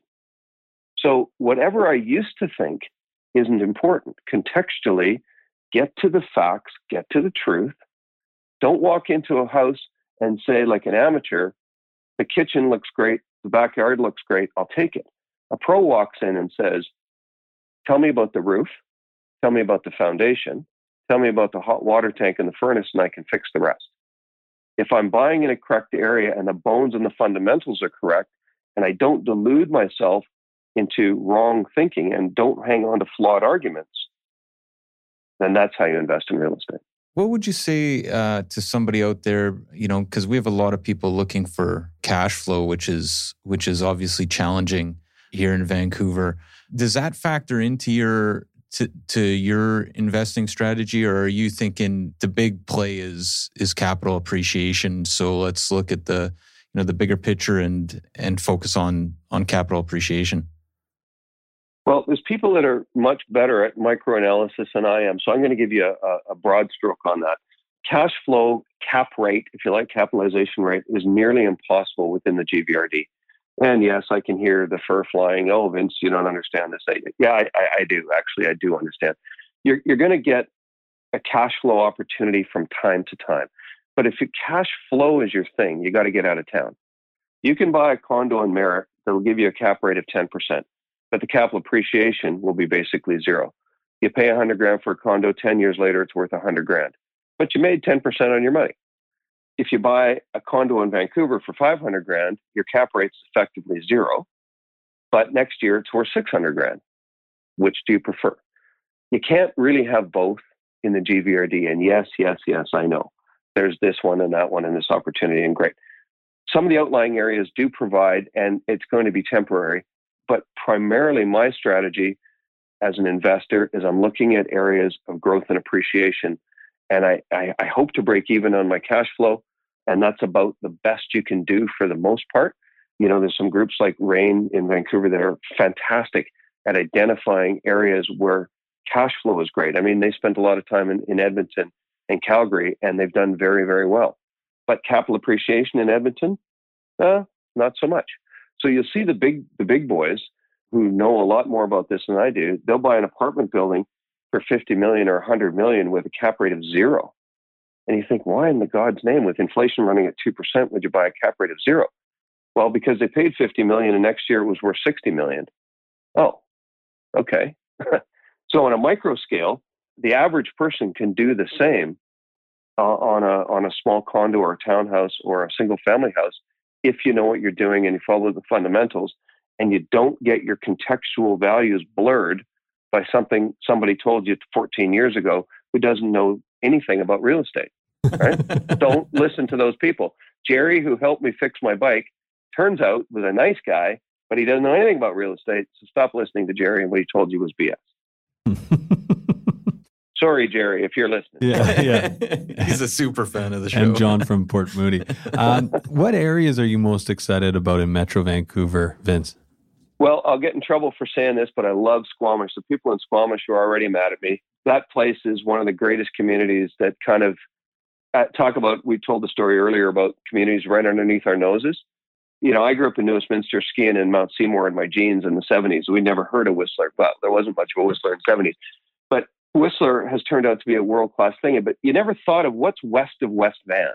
So whatever I used to think isn't important. Contextually, get to the facts, get to the truth. Don't walk into a house and say, like an amateur, the kitchen looks great, the backyard looks great, I'll take it. A pro walks in and says, tell me about the roof, tell me about the foundation, tell me about the hot water tank and the furnace, and I can fix the rest. If I'm buying in a correct area and the bones and the fundamentals are correct, and I don't delude myself into wrong thinking and don't hang on to flawed arguments, then that's how you invest in real estate. What would you say uh, to somebody out there, you know, because we have a lot of people looking for cash flow, which is which is obviously challenging here in Vancouver. Does that factor into your to, to your investing strategy, or are you thinking the big play is is capital appreciation? So let's look at the you know the bigger picture and and focus on on capital appreciation. Well, there's people that are much better at microanalysis than I am, so I'm going to give you a, a broad stroke on that. Cash flow cap rate, if you like, capitalization rate, is nearly impossible within the G V R D. And yes, I can hear the fur flying. Oh, Vince, you don't understand this. I, yeah, I, I, I do. Actually, I do understand. You're, you're going to get a cash flow opportunity from time to time. But if your cash flow is your thing, you got to get out of town. You can buy a condo in Merritt that will give you a cap rate of ten percent. But the capital appreciation will be basically zero. You pay a hundred grand for a condo, ten years later, it's worth a hundred grand. But you made ten percent on your money. If you buy a condo in Vancouver for five hundred grand, your cap rate's effectively zero. But next year, it's worth six hundred grand. Which do you prefer? You can't really have both in the G V R D. And yes, yes, yes, I know. There's this one and that one and this opportunity, and great. Some of the outlying areas do provide, and it's going to be temporary. But primarily my strategy as an investor is I'm looking at areas of growth and appreciation. And I, I, I hope to break even on my cash flow. And that's about the best you can do for the most part. You know, there's some groups like RAIN in Vancouver that are fantastic at identifying areas where cash flow is great. I mean, they spent a lot of time in, in Edmonton and Calgary, and they've done very, very well. But capital appreciation in Edmonton, uh, not so much. So you'll see the big the big boys who know a lot more about this than I do. They'll buy an apartment building for fifty million or one hundred million with a cap rate of zero. And you think, why in the God's name, with inflation running at two percent, would you buy a cap rate of zero? Well, because they paid fifty million dollars and next year it was worth sixty million dollars. Oh, okay. So on a micro scale, the average person can do the same uh, on a on a small condo or a townhouse or a single family house if you know what you're doing and you follow the fundamentals and you don't get your contextual values blurred by something somebody told you fourteen years ago who doesn't know anything about real estate. Right? Don't listen to those people. Jerry, who helped me fix my bike, turns out was a nice guy, but he doesn't know anything about real estate. So stop listening to Jerry, and what he told you was B S. Sorry, Jerry, if you're listening. Yeah, yeah. He's a super fan of the show. And John from Port Moody. Um, what areas are you most excited about in Metro Vancouver, Vince? Well, I'll get in trouble for saying this, but I love Squamish. The people in Squamish are already mad at me. That place is one of the greatest communities that kind of uh, talk about, we told the story earlier about communities right underneath our noses. You know, I grew up in Newestminster skiing in Mount Seymour in my jeans in the seventies. We never heard of Whistler. Well, there wasn't much of a Whistler in the seventies. But Whistler has turned out to be a world-class thing. But you never thought of what's west of West Van.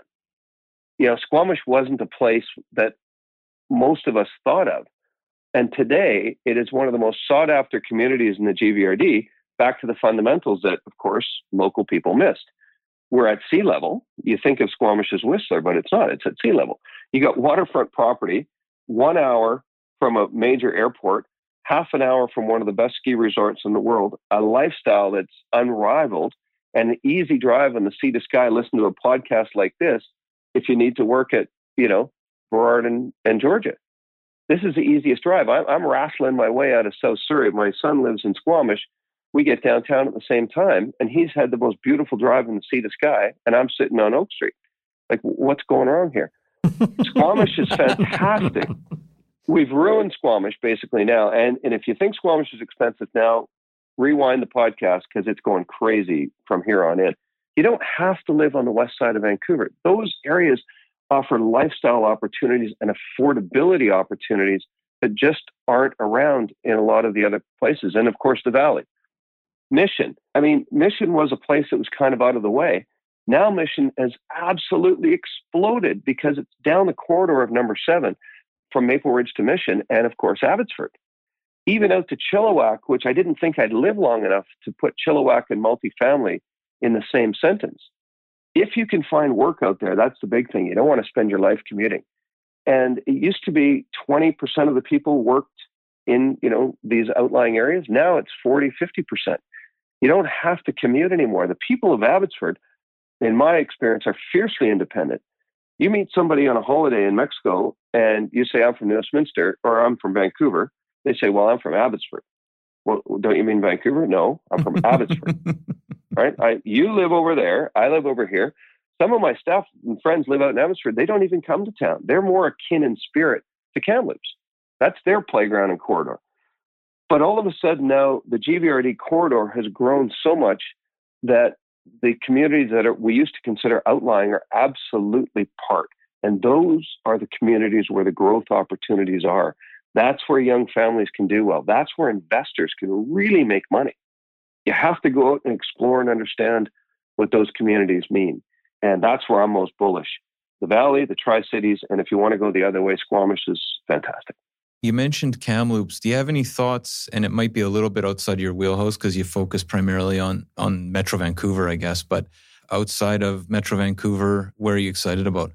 You know, Squamish wasn't a place that most of us thought of. And today, it is one of the most sought-after communities in the G V R D, back to the fundamentals that, of course, local people missed. We're at sea level. You think of Squamish as Whistler, but it's not. It's at sea level. You got waterfront property, one hour from a major airport, half an hour from one of the best ski resorts in the world, a lifestyle that's unrivaled, and an easy drive on the sea to sky. Listen to a podcast like this if you need to work at, you know, Burrard and, and Georgia. This is the easiest drive. I'm, I'm wrestling my way out of South Surrey. My son lives in Squamish. We get downtown at the same time, and he's had the most beautiful drive in the sea to sky, and I'm sitting on Oak Street. Like, what's going on here? Squamish is fantastic. We've ruined Squamish basically now. And, and if you think Squamish is expensive now, rewind the podcast because it's going crazy from here on in. You don't have to live on the west side of Vancouver. Those areas offer lifestyle opportunities and affordability opportunities that just aren't around in a lot of the other places. And of course, the Valley. Mission. I mean, Mission was a place that was kind of out of the way. Now Mission has absolutely exploded because it's down the corridor of number seven from Maple Ridge to Mission, and of course, Abbotsford. Even out to Chilliwack, which I didn't think I'd live long enough to put Chilliwack and multifamily in the same sentence. If you can find work out there, that's the big thing. You don't want to spend your life commuting. And it used to be twenty percent of the people worked in, you know, these outlying areas. Now it's forty, fifty percent. You don't have to commute anymore. The people of Abbotsford, in my experience, are fiercely independent. You meet somebody on a holiday in Mexico and you say, I'm from Newestminster or I'm from Vancouver. They say, well, I'm from Abbotsford. Well, don't you mean Vancouver? No, I'm from Abbotsford. Right? I, you live over there. I live over here. Some of my staff and friends live out in Abbotsford. They don't even come to town. They're more akin in spirit to Kamloops. That's their playground and corridor. But all of a sudden now the G V R D corridor has grown so much that the communities that are, we used to consider outlying are absolutely part. And those are the communities where the growth opportunities are. That's where young families can do well. That's where investors can really make money. You have to go out and explore and understand what those communities mean. And that's where I'm most bullish. The Valley, the Tri-Cities, and if you want to go the other way, Squamish is fantastic. You mentioned Kamloops. Do you have any thoughts, and it might be a little bit outside your wheelhouse because you focus primarily on, on Metro Vancouver, I guess, but outside of Metro Vancouver, where are you excited about?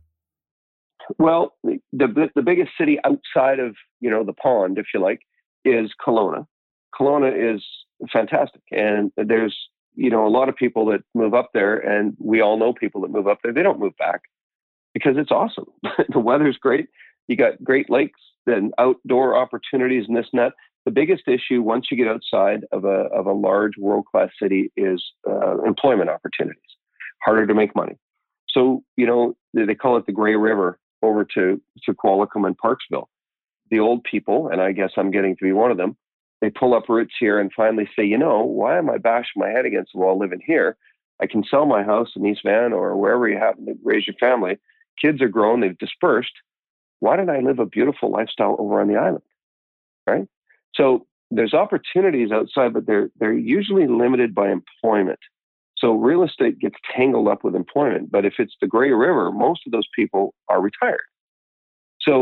Well, the the biggest city outside of, you know, the pond, if you like, is Kelowna. Kelowna is fantastic. And there's, you know, a lot of people that move up there, and we all know people that move up there. They don't move back because it's awesome. The weather's great. You got great lakes and outdoor opportunities and this and that. The biggest issue once you get outside of a of a large world-class city is uh, employment opportunities. Harder to make money. So, you know, they call it the Grey River over to, to Qualicum and Parksville. The old people, and I guess I'm getting to be one of them, they pull up roots here and finally say, you know, why am I bashing my head against the wall living here? I can sell my house in East Van or wherever you happen to raise your family. Kids are grown, they've dispersed. Why don't I live a beautiful lifestyle over on the island, right? So there's opportunities outside, but they're they're usually limited by employment. So real estate gets tangled up with employment. But if it's the Grey River, most of those people are retired. So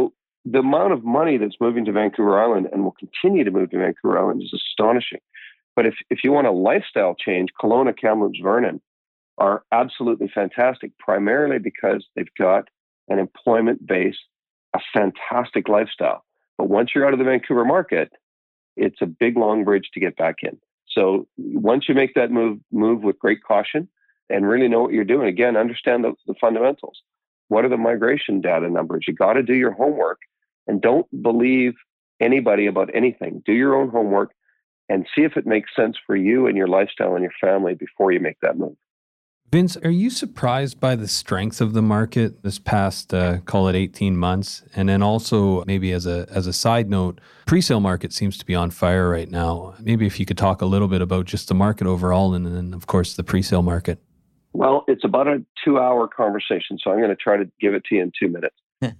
the amount of money that's moving to Vancouver Island and will continue to move to Vancouver Island is astonishing. But if, if you want a lifestyle change, Kelowna, Kamloops, Vernon are absolutely fantastic, primarily because they've got an employment base, a fantastic lifestyle. But once you're out of the Vancouver market, it's a big, long bridge to get back in. So once you make that move, move with great caution and really know what you're doing, again, understand the, the fundamentals. What are the migration data numbers? You got to do your homework and don't believe anybody about anything. Do your own homework and see if it makes sense for you and your lifestyle and your family before you make that move. Vince, are you surprised by the strength of the market this past, uh, call it eighteen months? And then also, maybe as a as a side note, pre-sale market seems to be on fire right now. Maybe if you could talk a little bit about just the market overall and then, of course, the pre-sale market. Well, it's about a two-hour conversation, so I'm going to try to give it to you in two minutes.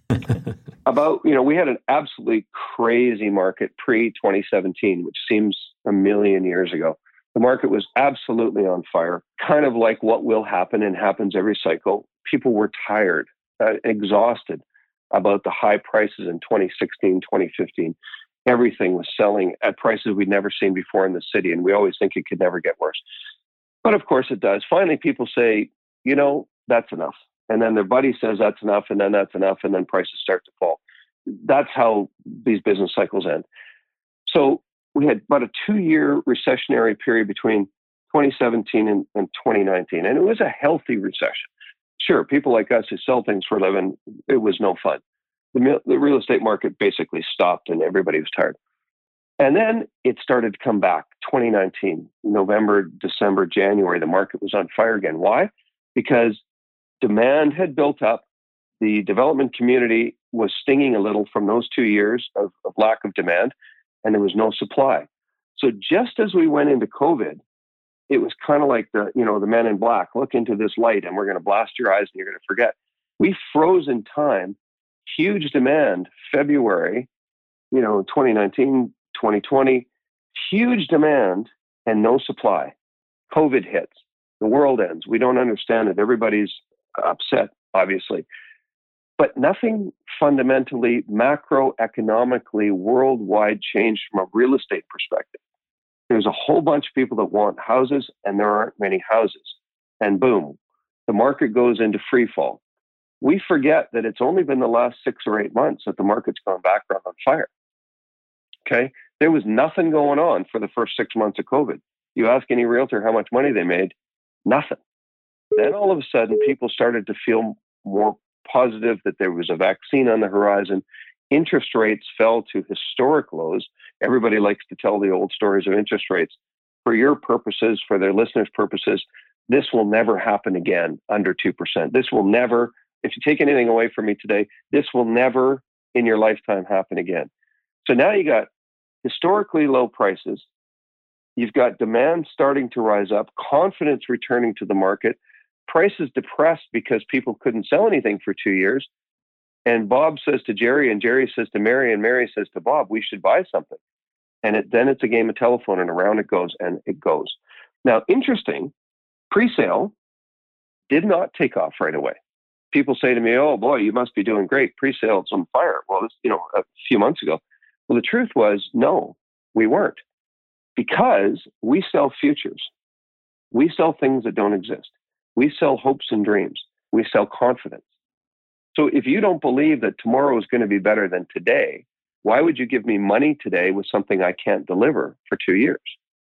About, you know, we had an absolutely crazy market pre twenty seventeen, which seems a million years ago. The market was absolutely on fire, kind of like what will happen and happens every cycle. People were tired, uh, exhausted about the high prices in twenty sixteen, twenty fifteen. Everything was selling at prices we'd never seen before in the city, and we always think it could never get worse. But of course it does. Finally, people say, you know, that's enough. And then their buddy says that's enough, and then that's enough, and then prices start to fall. That's how these business cycles end. So we had about a two-year recessionary period between twenty seventeen and, and twenty nineteen, and it was a healthy recession. Sure, people like us who sell things for a living, it was no fun. The, the real estate market basically stopped, and everybody was tired. And then it started to come back. twenty nineteen, November, December, January, the market was on fire again. Why? Because demand had built up. The development community was stinging a little from those two years of, of lack of demand, and there was no supply. So just as we went into COVID, it was kind of like the, you know, the Men in Black, look into this light and we're going to blast your eyes and you're going to forget. We froze in time, huge demand, February, you know, twenty nineteen, twenty twenty, huge demand and no supply. COVID hits, the world ends. We don't understand it. Everybody's upset, obviously. But nothing fundamentally, macroeconomically, worldwide changed from a real estate perspective. There's a whole bunch of people that want houses, and there aren't many houses. And boom, the market goes into free fall. We forget that it's only been the last six or eight months that the market's gone back on fire. Okay? There was nothing going on for the first six months of COVID. You ask any realtor how much money they made, nothing. Then all of a sudden, people started to feel more positive that there was a vaccine on the horizon. Interest rates fell to historic lows. Everybody likes to tell the old stories of interest rates. For your purposes, for their listeners' purposes, this will never happen again under two percent. This will never, if you take anything away from me today, this will never in your lifetime happen again. So now you got historically low prices. You've got demand starting to rise up, confidence returning to the market, prices depressed because people couldn't sell anything for two years. And Bob says to Jerry, and Jerry says to Mary, and Mary says to Bob, we should buy something. And it, then it's a game of telephone, and around it goes, and it goes. Now, interesting, pre-sale did not take off right away. People say to me, oh boy, you must be doing great. Pre-sale, it's on fire. Well, this, you know, a few months ago. Well, the truth was, no, we weren't. Because we sell futures. We sell things that don't exist. We sell hopes and dreams. We sell confidence. So if you don't believe that tomorrow is going to be better than today, why would you give me money today with something I can't deliver for two years?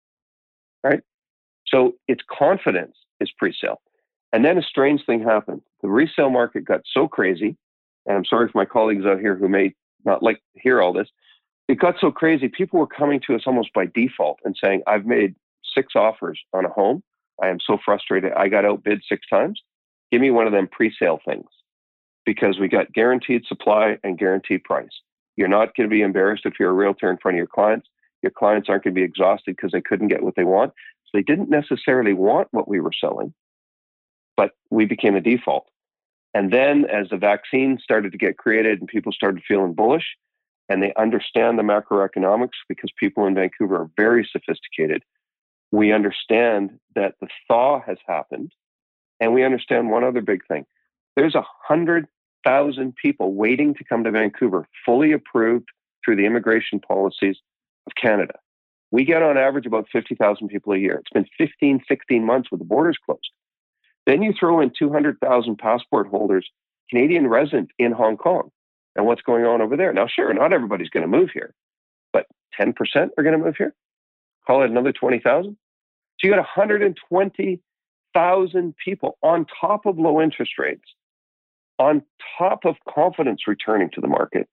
Right? So it's confidence is pre-sale. And then a strange thing happened. The resale market got so crazy, and I'm sorry for my colleagues out here who may not like to hear all this. It got so crazy, people were coming to us almost by default and saying, I've made six offers on a home. I am so frustrated. I got outbid six times. Give me one of them pre-sale things, because we got guaranteed supply and guaranteed price. You're not going to be embarrassed if you're a realtor in front of your clients. Your clients aren't going to be exhausted because they couldn't get what they want. So they didn't necessarily want what we were selling, but we became a default. And then as the vaccine started to get created and people started feeling bullish, and they understand the macroeconomics, because people in Vancouver are very sophisticated, we understand that the thaw has happened. And we understand one other big thing. There's one hundred thousand people waiting to come to Vancouver, fully approved through the immigration policies of Canada. We get on average about fifty thousand people a year. It's been fifteen, sixteen months with the borders closed. Then you throw in two hundred thousand passport holders, Canadian resident in Hong Kong, and what's going on over there. Now, sure, not everybody's going to move here, but ten percent are going to move here. Call it another twenty thousand. So you got one hundred twenty thousand people on top of low interest rates, on top of confidence returning to the market.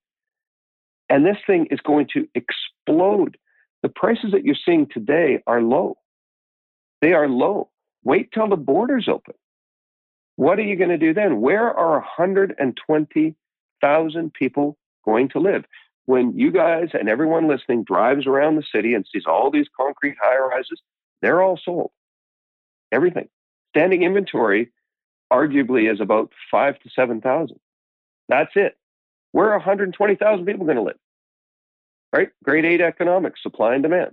And this thing is going to explode. The prices that you're seeing today are low. They are low. Wait till the borders open. What are you going to do then? Where are one hundred twenty thousand people going to live? When you guys and everyone listening drives around the city and sees all these concrete high-rises, they're all sold. Everything. Standing inventory arguably is about five to seven thousand. That's it. Where are one hundred twenty thousand people going to live? Right? Grade eight economics, supply and demand.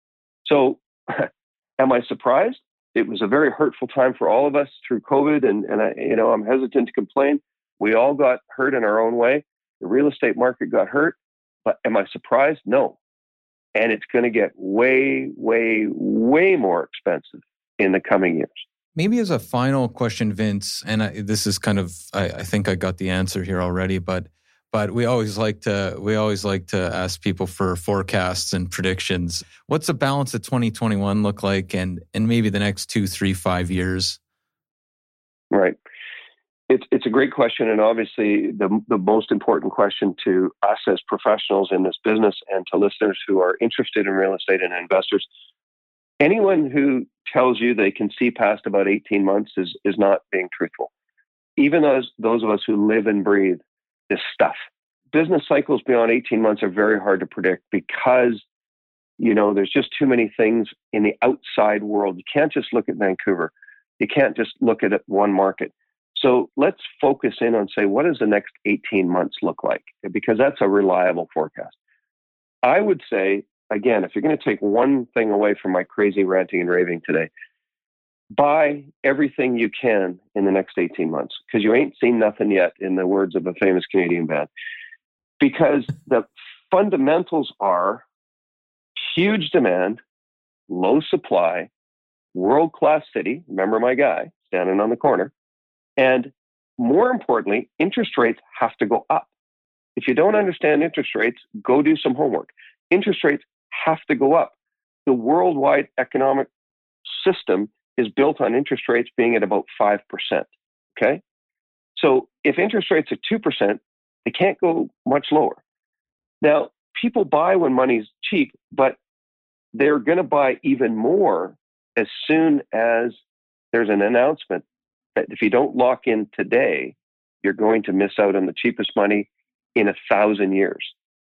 So am I surprised? It was a very hurtful time for all of us through COVID, and, and I, you know, I'm hesitant to complain. We all got hurt in our own way. The real estate market got hurt, but am I surprised? No. And it's going to get way, way, way more expensive in the coming years. Maybe as a final question, Vince, and I, this is kind of, I, I think I got the answer here already, but but we always like to we always like to ask people for forecasts and predictions. What's the balance of twenty twenty-one look like, and and maybe the next two, three, five years? Right. It's it's a great question, and obviously the the most important question to us as professionals in this business and to listeners who are interested in real estate and investors. Anyone who tells you they can see past about eighteen months is is not being truthful. Even those those of us who live and breathe this stuff. Business cycles beyond eighteen months are very hard to predict because, you know, there's just too many things in the outside world. You can't just look at Vancouver. You can't just look at one market. So let's focus in on, say, what does the next eighteen months look like? Because that's a reliable forecast. I would say, again, if you're going to take one thing away from my crazy ranting and raving today, buy everything you can in the next eighteen months, because you ain't seen nothing yet, in the words of a famous Canadian band. Because the fundamentals are huge demand, low supply, world-class city, remember my guy standing on the corner, and more importantly, interest rates have to go up. If you don't understand interest rates, go do some homework. Interest rates have to go up. The worldwide economic system is built on interest rates being at about five percent, okay? So if interest rates are two percent, they can't go much lower. Now, people buy when money's cheap, but they're going to buy even more as soon as there's an announcement that if you don't lock in today, you're going to miss out on the cheapest money in a thousand years.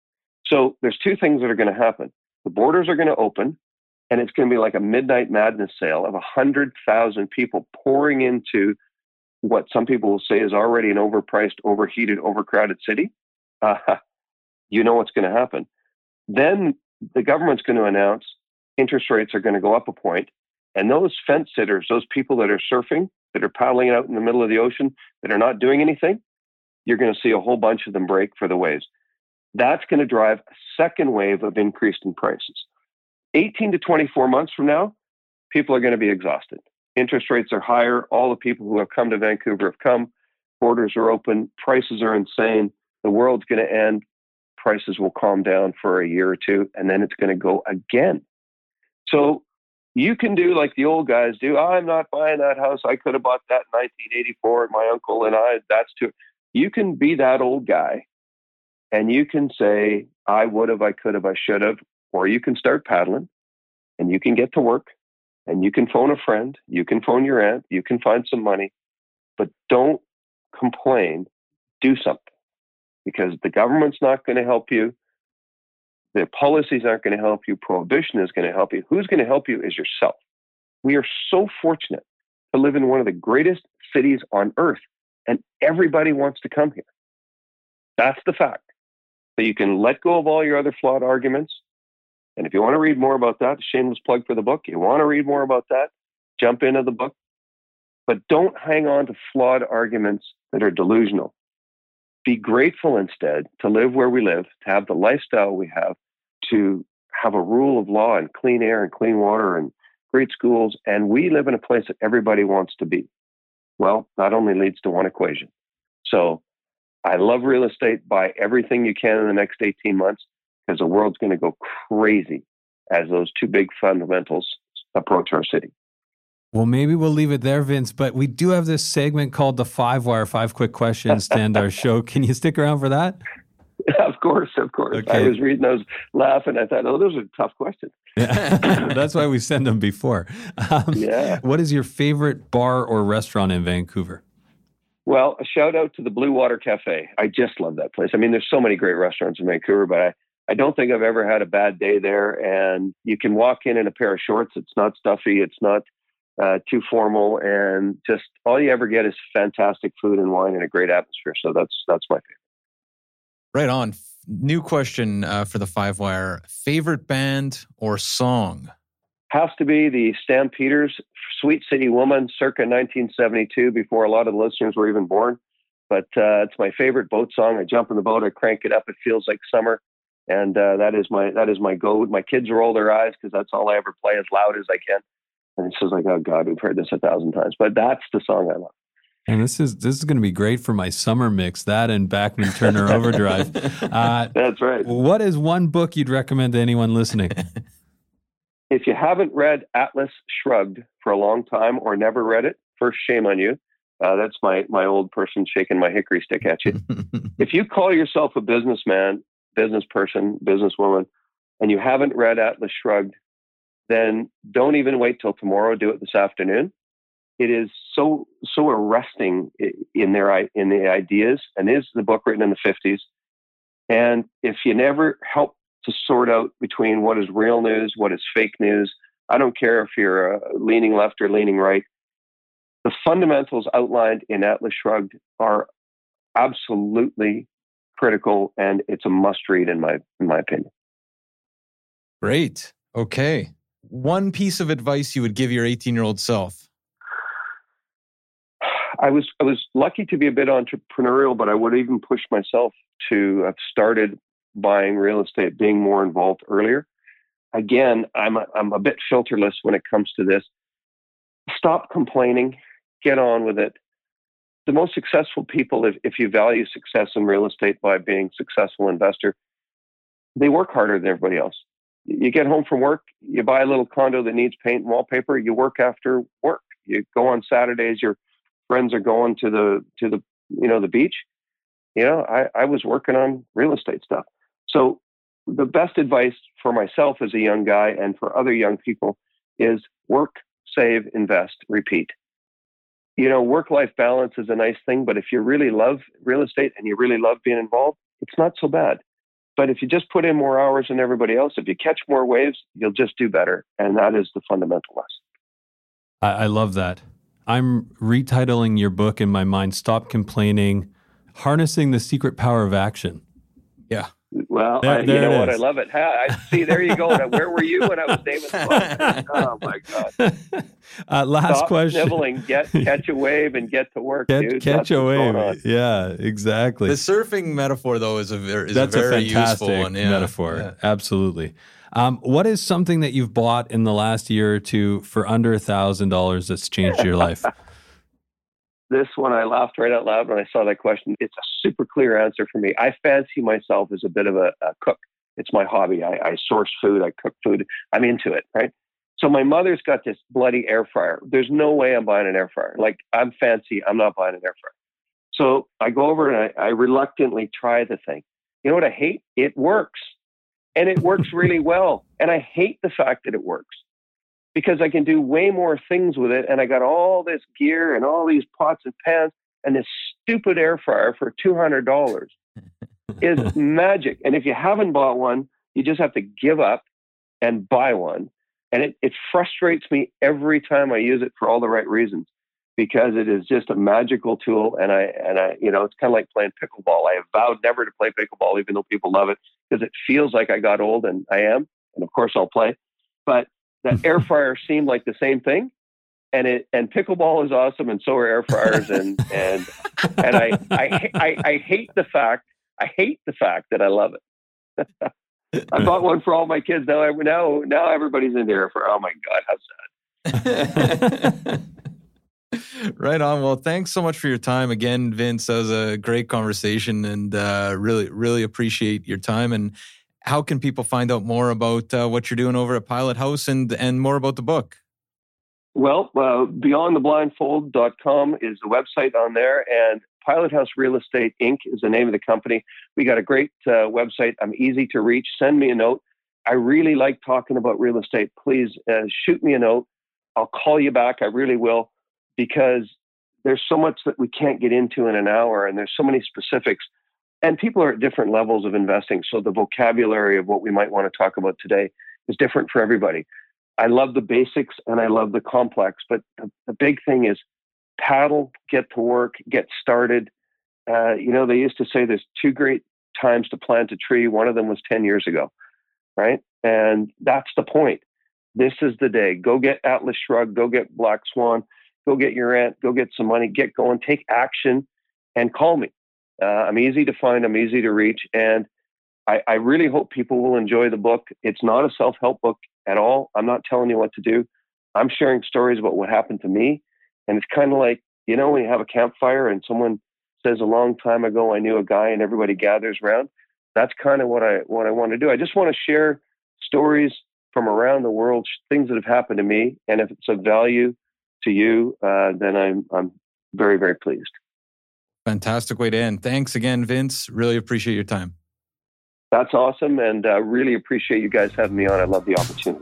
So there's two things that are going to happen. The borders are going to open, and it's going to be like a midnight madness sale of one hundred thousand people pouring into what some people will say is already an overpriced, overheated, overcrowded city. Uh, you know what's going to happen. Then the government's going to announce interest rates are going to go up a point, and those fence sitters, those people that are surfing, that are paddling out in the middle of the ocean, that are not doing anything, you're going to see a whole bunch of them break for the waves. That's going to drive a second wave of increase in prices. eighteen to twenty-four months from now, people are going to be exhausted. Interest rates are higher. All the people who have come to Vancouver have come. Borders are open. Prices are insane. The world's going to end. Prices will calm down for a year or two, and then it's going to go again. So you can do like the old guys do. Oh, I'm not buying that house. I could have bought that in nineteen eighty-four, and my uncle and I, that's too. You can be that old guy, and you can say, I would have, I could have, I should have, or you can start paddling, and you can get to work, and you can phone a friend, you can phone your aunt, you can find some money, but don't complain. Do something, because the government's not going to help you. The policies aren't going to help you. Prohibition is going to help you. Who's going to help you is yourself. We are so fortunate to live in one of the greatest cities on earth, and everybody wants to come here. That's the fact. So you can let go of all your other flawed arguments. And if you want to read more about that, shameless plug for the book, you want to read more about that, jump into the book. But don't hang on to flawed arguments that are delusional. be grateful instead to live where we live, to have the lifestyle we have, to have a rule of law and clean air and clean water and great schools. And we live in a place that everybody wants to be. Well, that only leads to one equation. So I love real estate. Buy everything you can in the next eighteen months, because the world's going to go crazy as those two big fundamentals approach our city. Well, maybe we'll leave it there, Vince, but we do have this segment called the Five Wire, Five Quick Questions to end our show. Can you stick around for that? Of course, of course. Okay. I was reading those, laughing. I thought, oh, those are tough questions. Yeah. That's why we send them before. Um, yeah. What is your favorite bar or restaurant in Vancouver? Well, a shout out to the Blue Water Cafe. I just love that place. I mean, there's so many great restaurants in Vancouver, but I, I don't think I've ever had a bad day there. And you can walk in in a pair of shorts. It's not stuffy. It's not uh, too formal. And just all you ever get is fantastic food and wine and a great atmosphere. So that's that's my favorite. Right on. New question uh, for the Five Wire. Favorite band or song? Has to be the Stampeders, Sweet City Woman, circa nineteen seventy-two, before a lot of the listeners were even born. But uh, it's my favorite boat song. I jump in the boat, I crank it up. It feels like summer. And uh, that is my that is my go. My kids roll their eyes because that's all I ever play as loud as I can. And it's just like, oh God, we've heard this a thousand times. But that's the song I love. And this is this is going to be great for my summer mix. That and Bachman Turner Overdrive. Uh, that's right. What is one book you'd recommend to anyone listening? If you haven't read Atlas Shrugged for a long time or never read it, first, shame on you. Uh, that's my my old person shaking my hickory stick at you. If you call yourself a businessman, business person, businesswoman, and you haven't read Atlas Shrugged, then don't even wait till tomorrow. Do it this afternoon. It is so so arresting in their in the ideas, and is the book written in the fifties. And if you never help to sort out between what is real news, what is fake news, I don't care if you're uh, leaning left or leaning right. The fundamentals outlined in Atlas Shrugged are absolutely critical, and it's a must-read in my in my opinion. Great. Okay. One piece of advice you would give your eighteen-year-old self. I was I was lucky to be a bit entrepreneurial, but I would even push myself to have started buying real estate, being more involved earlier. Again, I'm a, I'm a bit filterless when it comes to this. Stop complaining. Get on with it. The most successful people, if, if you value success in real estate by being a successful investor, they work harder than everybody else. You get home from work, you buy a little condo that needs paint and wallpaper, you work after work. You go on Saturdays, your friends are going to the to the you know the beach. You know, I, I was working on real estate stuff. So the best advice for myself as a young guy and for other young people is work, save, invest, repeat. You know, work-life balance is a nice thing, but if you really love real estate and you really love being involved, it's not so bad. But if you just put in more hours than everybody else, if you catch more waves, you'll just do better. And that is the fundamental lesson. I, I love that. I'm retitling your book in my mind, Stop Complaining, Harnessing the Secret Power of Action. Yeah. Well, there, I, there you know what? is. I love it. Ha, I see. There you go. Where were you when I was David? Oh my God! Uh, last Stop question. Sniveling, get catch a wave and get to work, Get, dude. catch That's a what's going on. wave. Yeah, exactly. The surfing metaphor, though, is a very, is That's a very a fantastic useful one. Yeah. metaphor. Yeah. Absolutely. Um, what is something that you've bought in the last year or two for under a thousand dollars that's changed your life? This one, I laughed right out loud when I saw that question. It's a super clear answer for me. I fancy myself as a bit of a, a cook. It's my hobby. I, I source food. I cook food. I'm into it, right? So my mother's got this bloody air fryer. There's no way I'm buying an air fryer. Like, I'm fancy. I'm not buying an air fryer. So I go over and I, I reluctantly try the thing. You know what I hate? It works. And it works really well. And I hate the fact that it works, because I can do way more things with it. And I got all this gear and all these pots and pans, and this stupid air fryer for two hundred dollars is magic. And if you haven't bought one, you just have to give up and buy one. And it, it frustrates me every time I use it for all the right reasons, because it is just a magical tool. And I, and I, you know, it's kind of like playing pickleball. I have vowed never to play pickleball, even though people love it, because it feels like I got old, and I am. And of course I'll play, but that air fryer seemed like the same thing. and it and pickleball is awesome, and so are air fryers, and and and I I, I I hate the fact I hate the fact that I love it. I bought one for all my kids. Now I, now now everybody's in there for. Oh my God, how sad! Right on. Well, thanks so much for your time again, Vince. That was a great conversation, and uh, really really appreciate your time. And how can people find out more about uh, what you're doing over at Pilot House and and more about the book? Well, uh, beyond the blindfold dot com is the website on there, and Pilot House Real Estate Incorporated is the name of the company. We got a great uh, website. I'm easy to reach. Send me a note. I really like talking about real estate. Please uh, shoot me a note. I'll call you back. I really will, because there's so much that we can't get into in an hour, and there's so many specifics. And people are at different levels of investing, so the vocabulary of what we might want to talk about today is different for everybody. I love the basics and I love the complex, but the, the big thing is paddle, get to work, get started. Uh, you know, they used to say there's two great times to plant a tree. One of them was ten years ago, right? And that's the point. This is the day. Go get Atlas Shrugged, go get Black Swan, go get your aunt, go get some money, get going, take action, and call me. Uh, I'm easy to find, I'm easy to reach, and I, I really hope people will enjoy the book. It's not a self-help book at all. I'm not telling you what to do. I'm sharing stories about what happened to me. And it's kind of like, you know, when you have a campfire and someone says a long time ago, I knew a guy, and everybody gathers around. That's kind of what I, what I want to do. I just want to share stories from around the world, things that have happened to me. And if it's of value to you, uh, then I'm, I'm very, very pleased. Fantastic way to end. Thanks again, Vince. Really appreciate your time. That's awesome, and uh, really appreciate you guys having me on. I love the opportunity.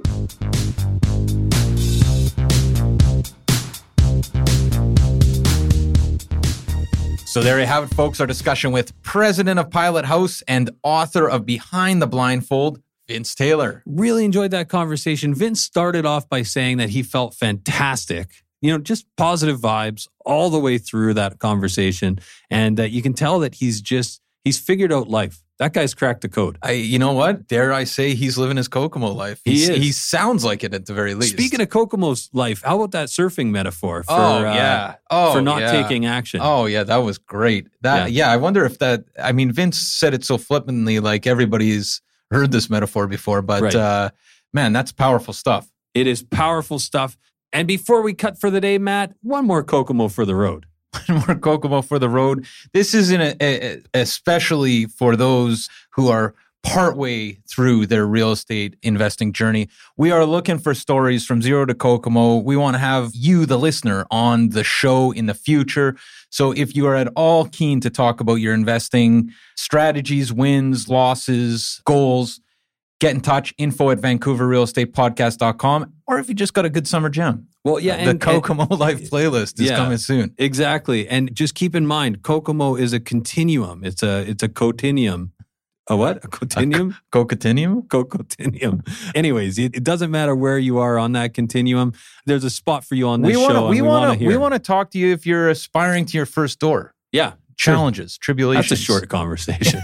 So there you have it, folks. Our discussion with president of Pilot House and author of Behind the Blindfold, Vince Taylor. Really enjoyed that conversation. Vince started off by saying that he felt fantastic. You know, just positive vibes all the way through that conversation. And uh, you can tell that he's just, he's figured out life. That guy's cracked the code. I, you know what? Dare I say he's living his Kokomo life? He's, he is. He sounds like it at the very least. Speaking of Kokomo's life, how about that surfing metaphor for, oh, yeah. oh, uh, for not yeah. taking action? Oh, yeah. That was great. That yeah. yeah, I wonder if that, I mean, Vince said it so flippantly, like everybody's heard this metaphor before, but right. uh, man, that's powerful stuff. It is powerful stuff. And before we cut for the day, Matt, one more Kokomo for the road. One more Kokomo for the road. This is in a, a, especially for those who are partway through their real estate investing journey. We are looking for stories from zero to Kokomo. We want to have you, the listener, on the show in the future. So if you are at all keen to talk about your investing strategies, wins, losses, goals, get in touch, info at vancouver real estate podcast dot com. Or if you just got a good summer jam. Well, yeah. The and, Kokomo and, Life playlist is yeah, coming soon. Exactly. And just keep in mind, Kokomo is a continuum. It's a it's a cotinium. A what? A cotinium? A co-cotinium? Co-cotinium. Anyways, it, it doesn't matter where you are on that continuum. There's a spot for you on this we wanna, show. We want to we want to talk to you if you're aspiring to your first door. Yeah. Challenges, sure. tribulations. That's a short conversation.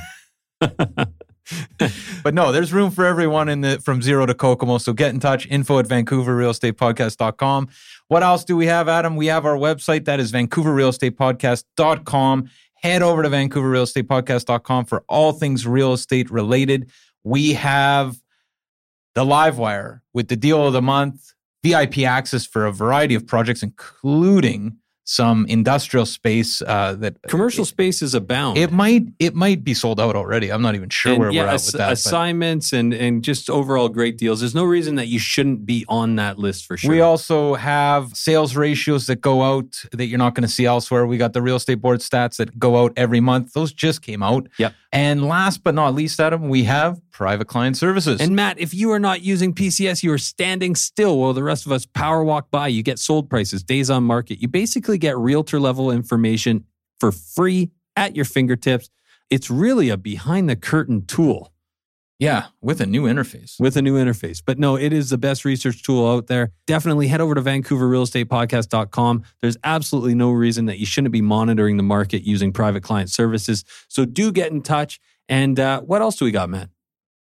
But no, there's room for everyone in the from zero to Kokomo. So get in touch, info at vancouver real estate podcast dot com. What else do we have, Adam? We have our website. That is vancouver real estate podcast dot com. Head over to vancouver real estate podcast dot com for all things real estate related. We have the Livewire with the deal of the month, V I P access for a variety of projects, including some industrial space uh, that commercial it, spaces abound. It might it might be sold out already. I'm not even sure and where yeah, we're at ass- with that. Assignments but. and and just overall great deals. There's no reason that you shouldn't be on that list for sure. We also have sales ratios that go out that you're not going to see elsewhere. We got the real estate board stats that go out every month. Those just came out. Yep. And last but not least, Adam, we have private client services. And Matt, if you are not using P C S, you are standing still while the rest of us power walk by. You get sold prices, days on market. You basically get realtor level information for free at your fingertips. It's really a behind the curtain tool. Yeah, with a new interface. With a new interface. But no, it is the best research tool out there. Definitely head over to vancouver real estate podcast dot com. There's absolutely no reason that you shouldn't be monitoring the market using private client services. So do get in touch. And uh, what else do we got, Matt?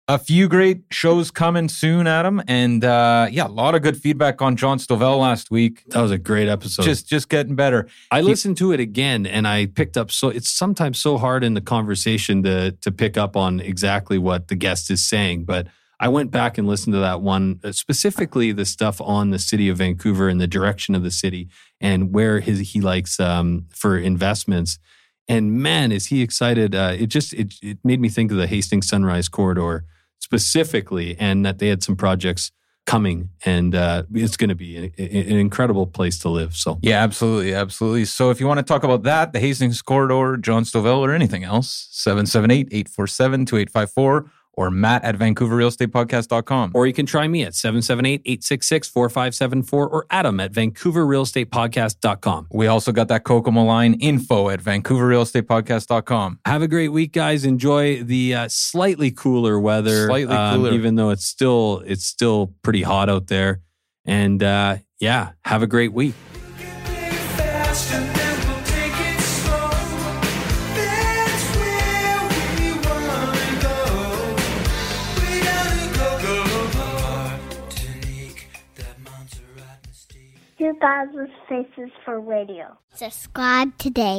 A few great shows coming soon, Adam. And uh, yeah, a lot of good feedback on John Stovell last week. That was a great episode. Just just getting better. I He- listened to it again and I picked up, so it's sometimes so hard in the conversation to to pick up on exactly what the guest is saying. But I went back and listened to that one, uh, specifically the stuff on the city of Vancouver and the direction of the city and where his he likes um, for investments. And man, is he excited. Uh, it just, it, it made me think of the Hastings Sunrise Corridor specifically, and that they had some projects coming, and uh, it's going to be a, a, an incredible place to live. So Yeah, absolutely, absolutely. So if you want to talk about that, the Hastings Corridor, John Stovell, or anything else, seven seven eight, eight four seven, two eight five four or Matt at Vancouver Real Estate Podcast dot com. Or you can try me at seven seven eight, eight six six, four five seven four or Adam at Vancouver Real Estate Podcast dot com. We also got that Kokomo line, info at Vancouver Real Estate Podcast dot com. Have a great week, guys. Enjoy the uh, slightly cooler weather. Slightly um, cooler. even though it's still it's still pretty hot out there. And uh, yeah, have a great week. two thousand Faces for Radio. Subscribe today.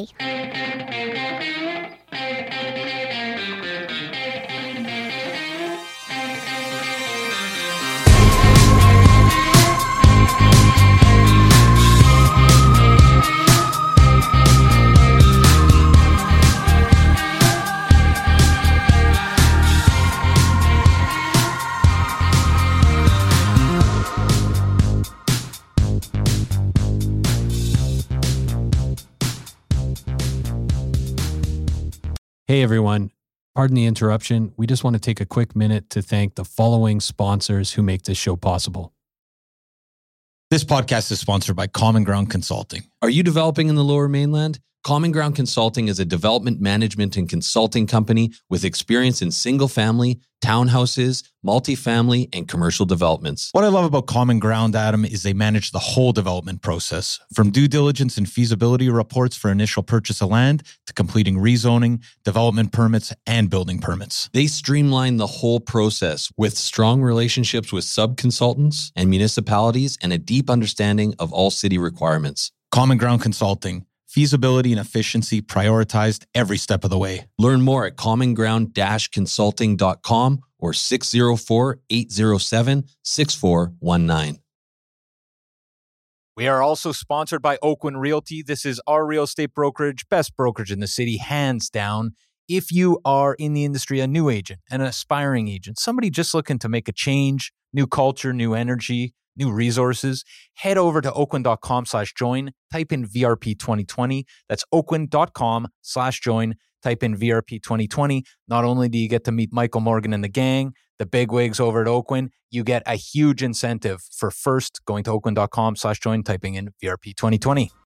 Hey, everyone. Pardon the interruption. We just want to take a quick minute to thank the following sponsors who make this show possible. This podcast is sponsored by Common Ground Consulting. Are you developing in the Lower Mainland? Common Ground Consulting is a development management and consulting company with experience in single-family, townhouses, multifamily, and commercial developments. What I love about Common Ground, Adam, is they manage the whole development process, from due diligence and feasibility reports for initial purchase of land to completing rezoning, development permits, and building permits. They streamline the whole process with strong relationships with sub-consultants and municipalities and a deep understanding of all city requirements. Common Ground Consulting. Feasibility and efficiency prioritized every step of the way. Learn more at common ground dash consulting dot com or six oh four, eight oh seven, six four one nine. We are also sponsored by Oakwyn Realty. This is our real estate brokerage, best brokerage in the city, hands down. If you are in the industry, a new agent, an aspiring agent, somebody just looking to make a change, new culture, new energy, new resources, head over to oakwyn.com slash join, type in V R P twenty twenty. That's oakwyn.com slash join, type in V R P twenty twenty. Not only do you get to meet Michael Morgan and the gang, the bigwigs over at Oakwyn, you get a huge incentive for first going to oakwyn.com slash join, typing in V R P twenty twenty.